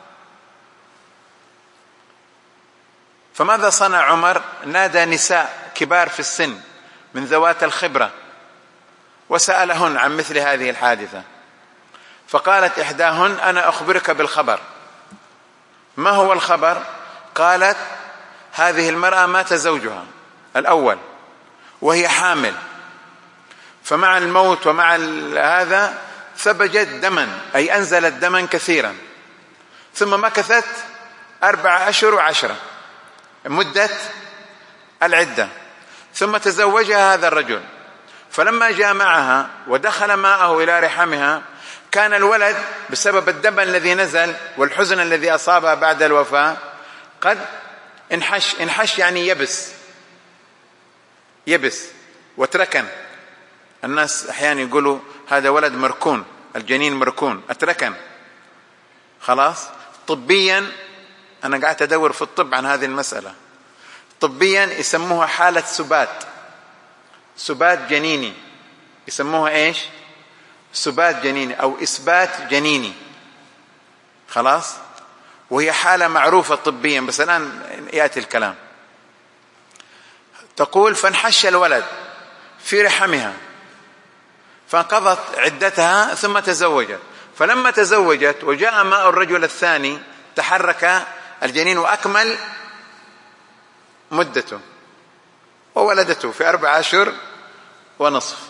فماذا صنع عمر؟ نادى نساء كبار في السن من ذوات الخبرة وسألهن عن مثل هذه الحادثة، فقالت إحداهن: أنا أخبرك بالخبر. ما هو الخبر؟ قالت: هذه المرأة مات زوجها الأول وهي حامل، فمع الموت ومع هذا ثبجت دما، أي أنزلت دما كثيرا، ثم مكثت 4 أشهر و10 مدة العدة، ثم تزوجها هذا الرجل. فلما جامعها ودخل معه إلى رحمها كان الولد بسبب الدم الذي نزل والحزن الذي أصابها بعد الوفاة قد انحش يعني يبس وتركن. الناس أحيانا يقولوا هذا ولد مركون، الجنين مركون، أتركن خلاص. طبيا أنا قاعد أدور في الطب عن هذه المسألة، طبيا يسموها حالة سبات جنيني، يسموها إيش؟ سبات جنيني أو إثبات جنيني، خلاص. وهي حالة معروفة طبيا، بس الآن يأتي الكلام. تقول: فانحش الولد في رحمها فانقضت عدتها ثم تزوجت، فلما تزوجت وجاء ماء الرجل الثاني تحرك الجنين وأكمل مدته وولدته في 4 أشهر ونصف.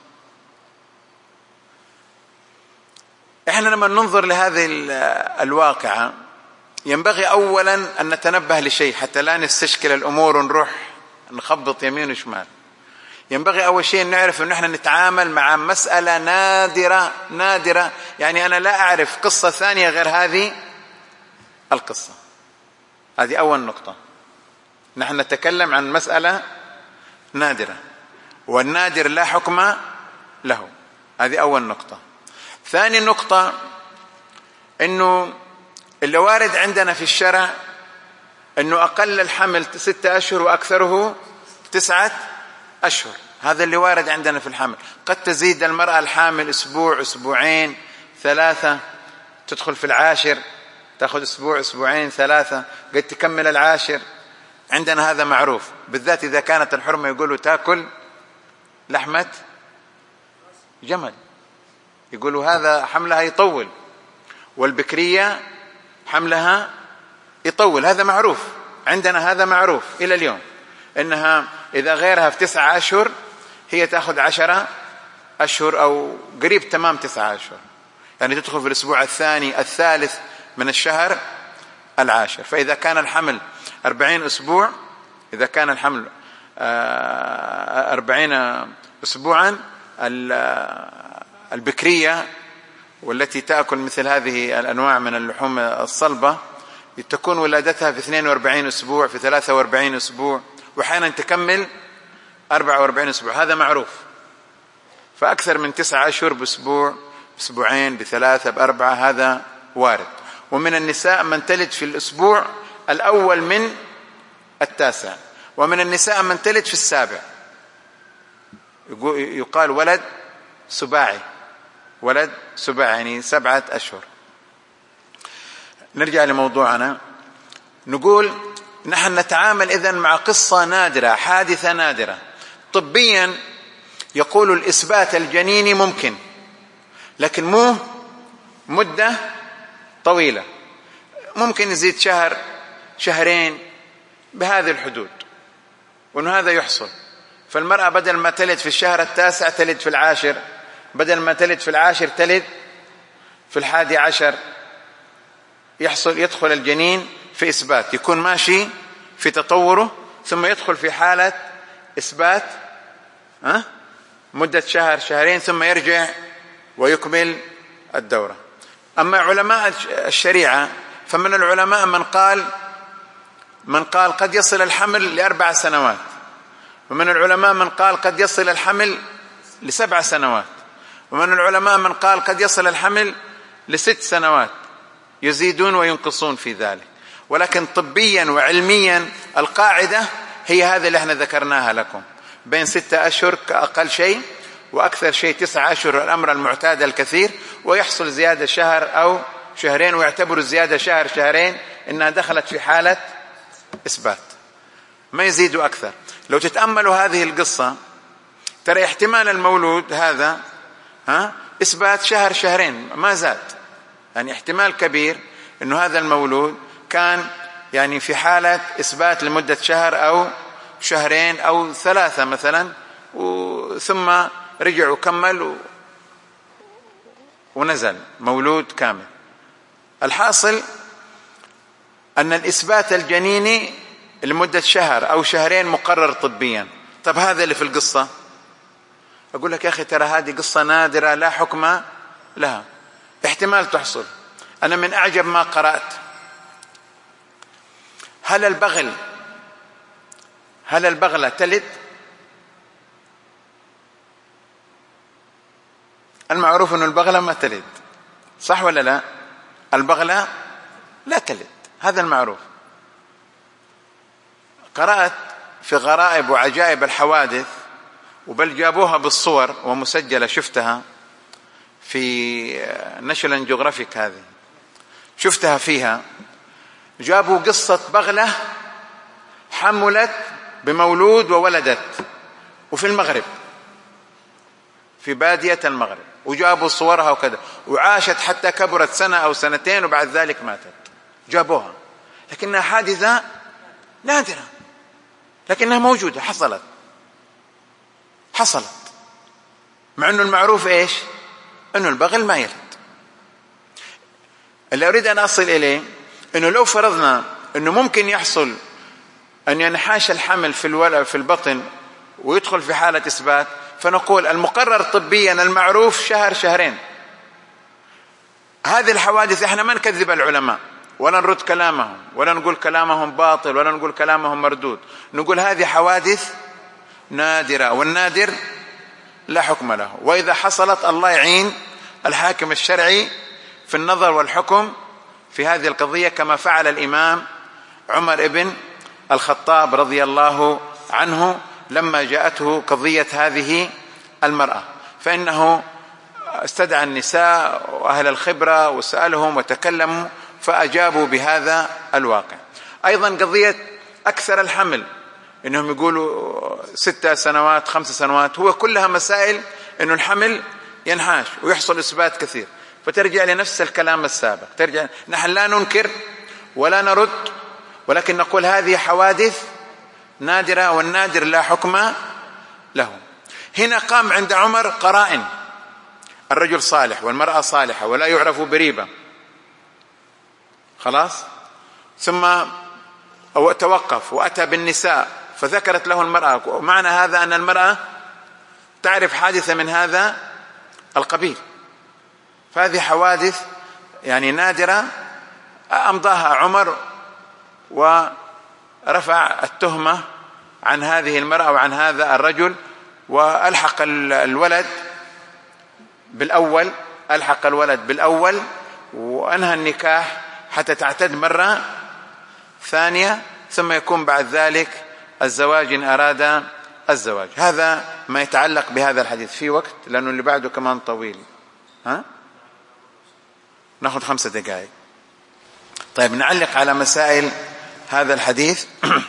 احنا لما ننظر لهذه الواقعة ينبغي أولا أن نتنبه لشيء حتى لا نستشكل الأمور ونروح نخبط يمين وشمال. ينبغي أول شيء نعرف أن احنا نتعامل مع مسألة نادرة، يعني أنا لا أعرف قصة ثانية غير هذه القصة. هذه أول نقطة. نحن نتكلم عن مسألة نادرة، والنادر لا حكم له. هذه أول نقطة. ثاني نقطة أنه اللي وارد عندنا في الشرع أنه أقل الحمل 6 أشهر وأكثره 9 أشهر. هذا اللي وارد عندنا في الحمل. قد تزيد المرأة الحامل أسبوع، أسبوعين، 3، تدخل في 10، تأخذ أسبوع، أسبوعين، 3، قد تكمل 10. عندنا هذا معروف، بالذات إذا كانت الحرمة يقولوا تأكل لحمة جمل، يقولوا هذا حملها يطول، والبكرية حملها يطول. هذا معروف عندنا، هذا معروف إلى اليوم، إنها إذا غيرها في 9 أشهر هي تأخذ 10 أشهر أو قريب تمام 9 أشهر، يعني تدخل في الأسبوع الثاني الثالث من الشهر 10. فإذا كان الحمل 40 أسبوع، إذا كان الحمل 40 أسبوعا، البكرية والتي تأكل مثل هذه الأنواع من اللحوم الصلبة تكون ولادتها في 42 أسبوع، في 43 أسبوع، وحينا تكمل 44 أسبوع. هذا معروف. فأكثر من 9 أشهر بأسبوع، بأسبوعين، ب3، ب4، هذا وارد. ومن النساء من تلد في الأسبوع الأول من 9، ومن النساء من تلد في 7. يقال ولد سباعي، ولد سباعي يعني 7 أشهر. نرجع لموضوعنا، نقول نحن نتعامل إذن مع قصة نادرة، حادثة نادرة. طبيا يقول الإثبات الجنيني ممكن، لكن مو مدة طويلة. ممكن يزيد شهر شهرين بهذه الحدود، وأنه هذا يحصل. فالمرأة بدل ما تلد في الشهر التاسع تلد في العاشر، بدل ما تلد في العاشر تلد في 11، يدخل الجنين في إثبات، يكون ماشي في تطوره، ثم يدخل في حالة إثبات مدة شهر شهرين، ثم يرجع ويكمل الدورة. أما علماء الشريعة فمن العلماء من قال قد يصل الحمل ل4 سنوات، ومن العلماء من قال قد يصل الحمل ل7 سنوات، ومن العلماء من قال قد يصل الحمل ل6 سنوات، يزيدون وينقصون في ذلك. ولكن طبيا وعلميا القاعدة هي هذه اللي احنا ذكرناها لكم، بين 6 أشهر كأقل شيء، وأكثر شيء 9 أشهر، الأمر المعتاد الكثير، ويحصل زيادة شهر أو شهرين، ويعتبر الزيادة شهر شهرين إنها دخلت في حالة إثبات، ما يزيد أكثر. لو تتأملوا هذه القصة ترى احتمال المولود هذا إثبات شهر شهرين ما زاد، يعني احتمال كبير إنه هذا المولود كان يعني في حالة إثبات لمدة شهر أو شهرين أو 3 مثلا، ثم رجع وكمل ونزل مولود كامل. الحاصل أن الإثبات الجنيني لمدة شهر أو شهرين مقرر طبيا. طب هذا اللي في القصة، أقول لك يا أخي ترى هذه قصة نادرة لا حكم لها، احتمال تحصل. أنا من أعجب ما قرأت، هل البغلة تلد؟ المعروف أن البغلة ما تلد، صح ولا لا؟ البغلة لا تلد، هذا المعروف. قرأت في غرائب وعجائب الحوادث، وبل جابوها بالصور ومسجلة، شفتها في ناشونال جيوغرافيك، هذه شفتها فيها، جابوا قصة بغلة حملت بمولود وولدت، وفي المغرب في بادية المغرب، وجابوا صورها وكذا، وعاشت حتى كبرت 1 أو 2 وبعد ذلك ماتت. جابوها، لكنها حادثة نادرة، لكنها موجودة، حصلت، مع أنه المعروف إيش؟ أنه البغل ما يلد. اللي أريد أن أصل إليه أنه لو فرضنا أنه ممكن يحصل أن ينحاش الحمل في البطن ويدخل في حالة إثبات، فنقول المقرر طبيا المعروف شهر شهرين. هذه الحوادث احنا ما نكذب العلماء ولا نرد كلامهم ولا نقول كلامهم باطل ولا نقول كلامهم مردود، نقول هذه حوادث نادرة، والنادر لا حكم له. وإذا حصلت الله يعين الحاكم الشرعي في النظر والحكم في هذه القضية، كما فعل الإمام عمر بن الخطاب رضي الله عنه لما جاءته قضية هذه المرأة، فإنه استدعى النساء وأهل الخبرة وسألهم وتكلموا فأجابوا بهذا الواقع. أيضا قضية أكثر الحمل، إنهم يقولوا 6 سنوات 5 سنوات، هو كلها مسائل إنه الحمل ينحاش ويحصل إثبات كثير، فترجع لنفس الكلام السابق، ترجع. نحن لا ننكر ولا نرد، ولكن نقول هذه حوادث نادرة، والنادر لا حكم له. هنا قام عند عمر قرائن، الرجل صالح والمرأة صالحة ولا يعرف بريبة، خلاص، ثم توقف وأتى بالنساء فذكرت له المرأة، ومعنى هذا أن المرأة تعرف حادثة من هذا القبيل. فهذه حوادث يعني نادرة أمضاها عمر ورفع التهمة عن هذه المرأة وعن هذا الرجل، وألحق الولد بالأول وأنهى النكاح حتى تعتد مرة ثانية، ثم يكون بعد ذلك الزواج إن أراد الزواج. هذا ما يتعلق بهذا الحديث. في وقت لأنه اللي بعده كمان طويل، ناخذ 5 دقائق. طيب نعلق على مسائل هذا الحديث.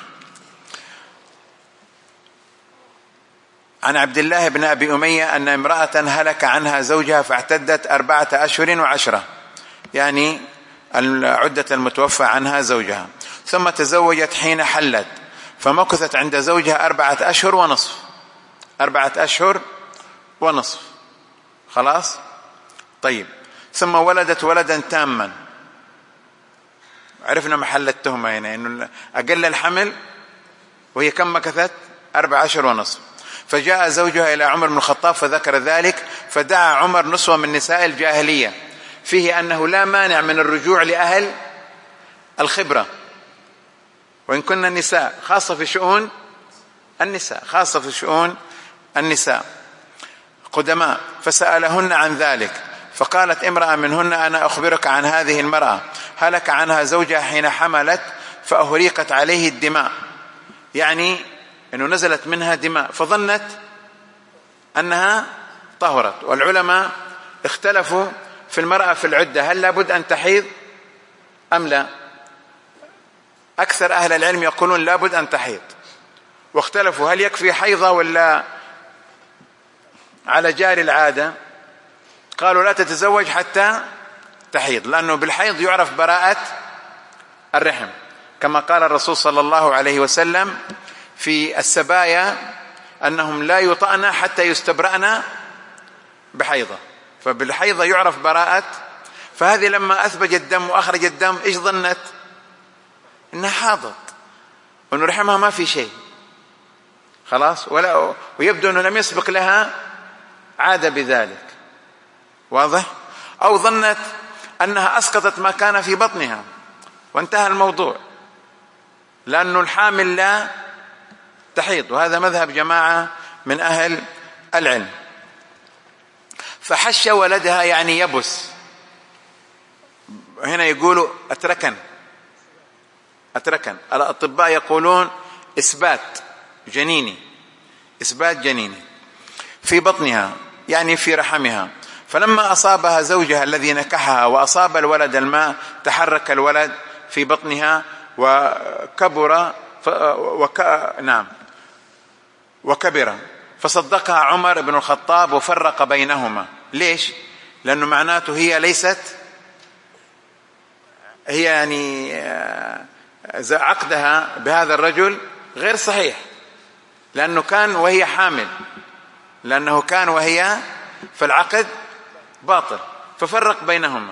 عن عبد الله بن أبي أمية أن امرأة هلك عنها زوجها فاعتدت 4 أشهر و10، يعني عدة المتوفى عنها زوجها، ثم تزوجت حين حلت، فمكثت عند زوجها 4 أشهر ونصف. 4 أشهر ونصف، خلاص. طيب، ثم ولدت ولدا تاما. عرفنا محل التهمة هنا، إنه أقل الحمل، وهي كم مكثت؟ 4 أشهر ونصف. فجاء زوجها إلى عمر بن الخطاب فذكر ذلك، فدعا عمر نسوة من نساء الجاهلية، فيه أنه لا مانع من الرجوع لأهل الخبرة، وإن كنا النساء، خاصة في شؤون النساء، خاصة في شؤون النساء قدماء. فسألهن عن ذلك، فقالت امرأة منهن: أنا أخبرك عن هذه المرأة، هلك عنها زوجها حين حملت فأهريقت عليه الدماء، يعني أنه نزلت منها دماء، فظنت أنها طهرت. والعلماء اختلفوا في المرأة في العدة، هل لابد أن تحيض أم لا؟ أكثر أهل العلم يقولون لابد أن تحيض، واختلفوا هل يكفي حيضة ولا على جاري العادة. قالوا لا تتزوج حتى تحيض، لأنه بالحيض يعرف براءة الرحم، كما قال الرسول صلى الله عليه وسلم في السبايا أنهم لا يطأن حتى يستبرأن بحيضة، فبالحيضة يعرف براءة. فهذه لما أثبت الدم وأخرج الدم، إيش ظنت؟ إنها حاضت، وأن رحمها ما في شيء، خلاص، ويبدو أنه لم يسبق لها عادة بذلك، واضح؟ أو ظنت أنها أسقطت ما كان في بطنها وانتهى الموضوع، لأن الحامل لا تحيض، وهذا مذهب جماعة من أهل العلم. فحش ولدها يعني يبس، هنا يقولوا أتركن. الأطباء يقولون إثبات جنيني في بطنها، يعني في رحمها. فلما أصابها زوجها الذي نكحها وأصاب الولد الماء، تحرك الولد في بطنها وكبر وكبر، فصدقها عمر بن الخطاب وفرق بينهما. ليش؟ لأنه معناته هي يعني عقدها بهذا الرجل غير صحيح، لأنه كان وهي حامل، لأنه كان وهي في العقد باطل، ففرق بينهما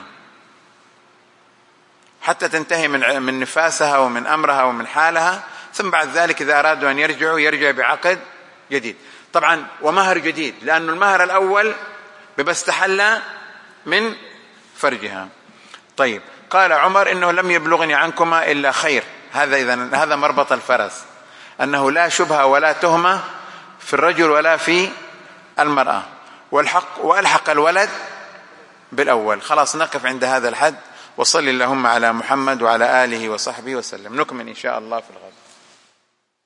حتى تنتهي من نفاسها ومن أمرها ومن حالها، ثم بعد ذلك إذا أرادوا أن يرجع بعقد جديد، طبعا ومهر جديد، لأن المهر الأول بستحل من فرجها. طيب، قال عمر: إنه لم يبلغني عنكما إلا خير. هذا مربط الفرس، أنه لا شبهة ولا تهمة في الرجل ولا في المرأة، وألحق الولد بالأول. خلاص، نقف عند هذا الحد، وصل اللهم على محمد وعلى آله وصحبه وسلم. نكمل إن شاء الله في الغد.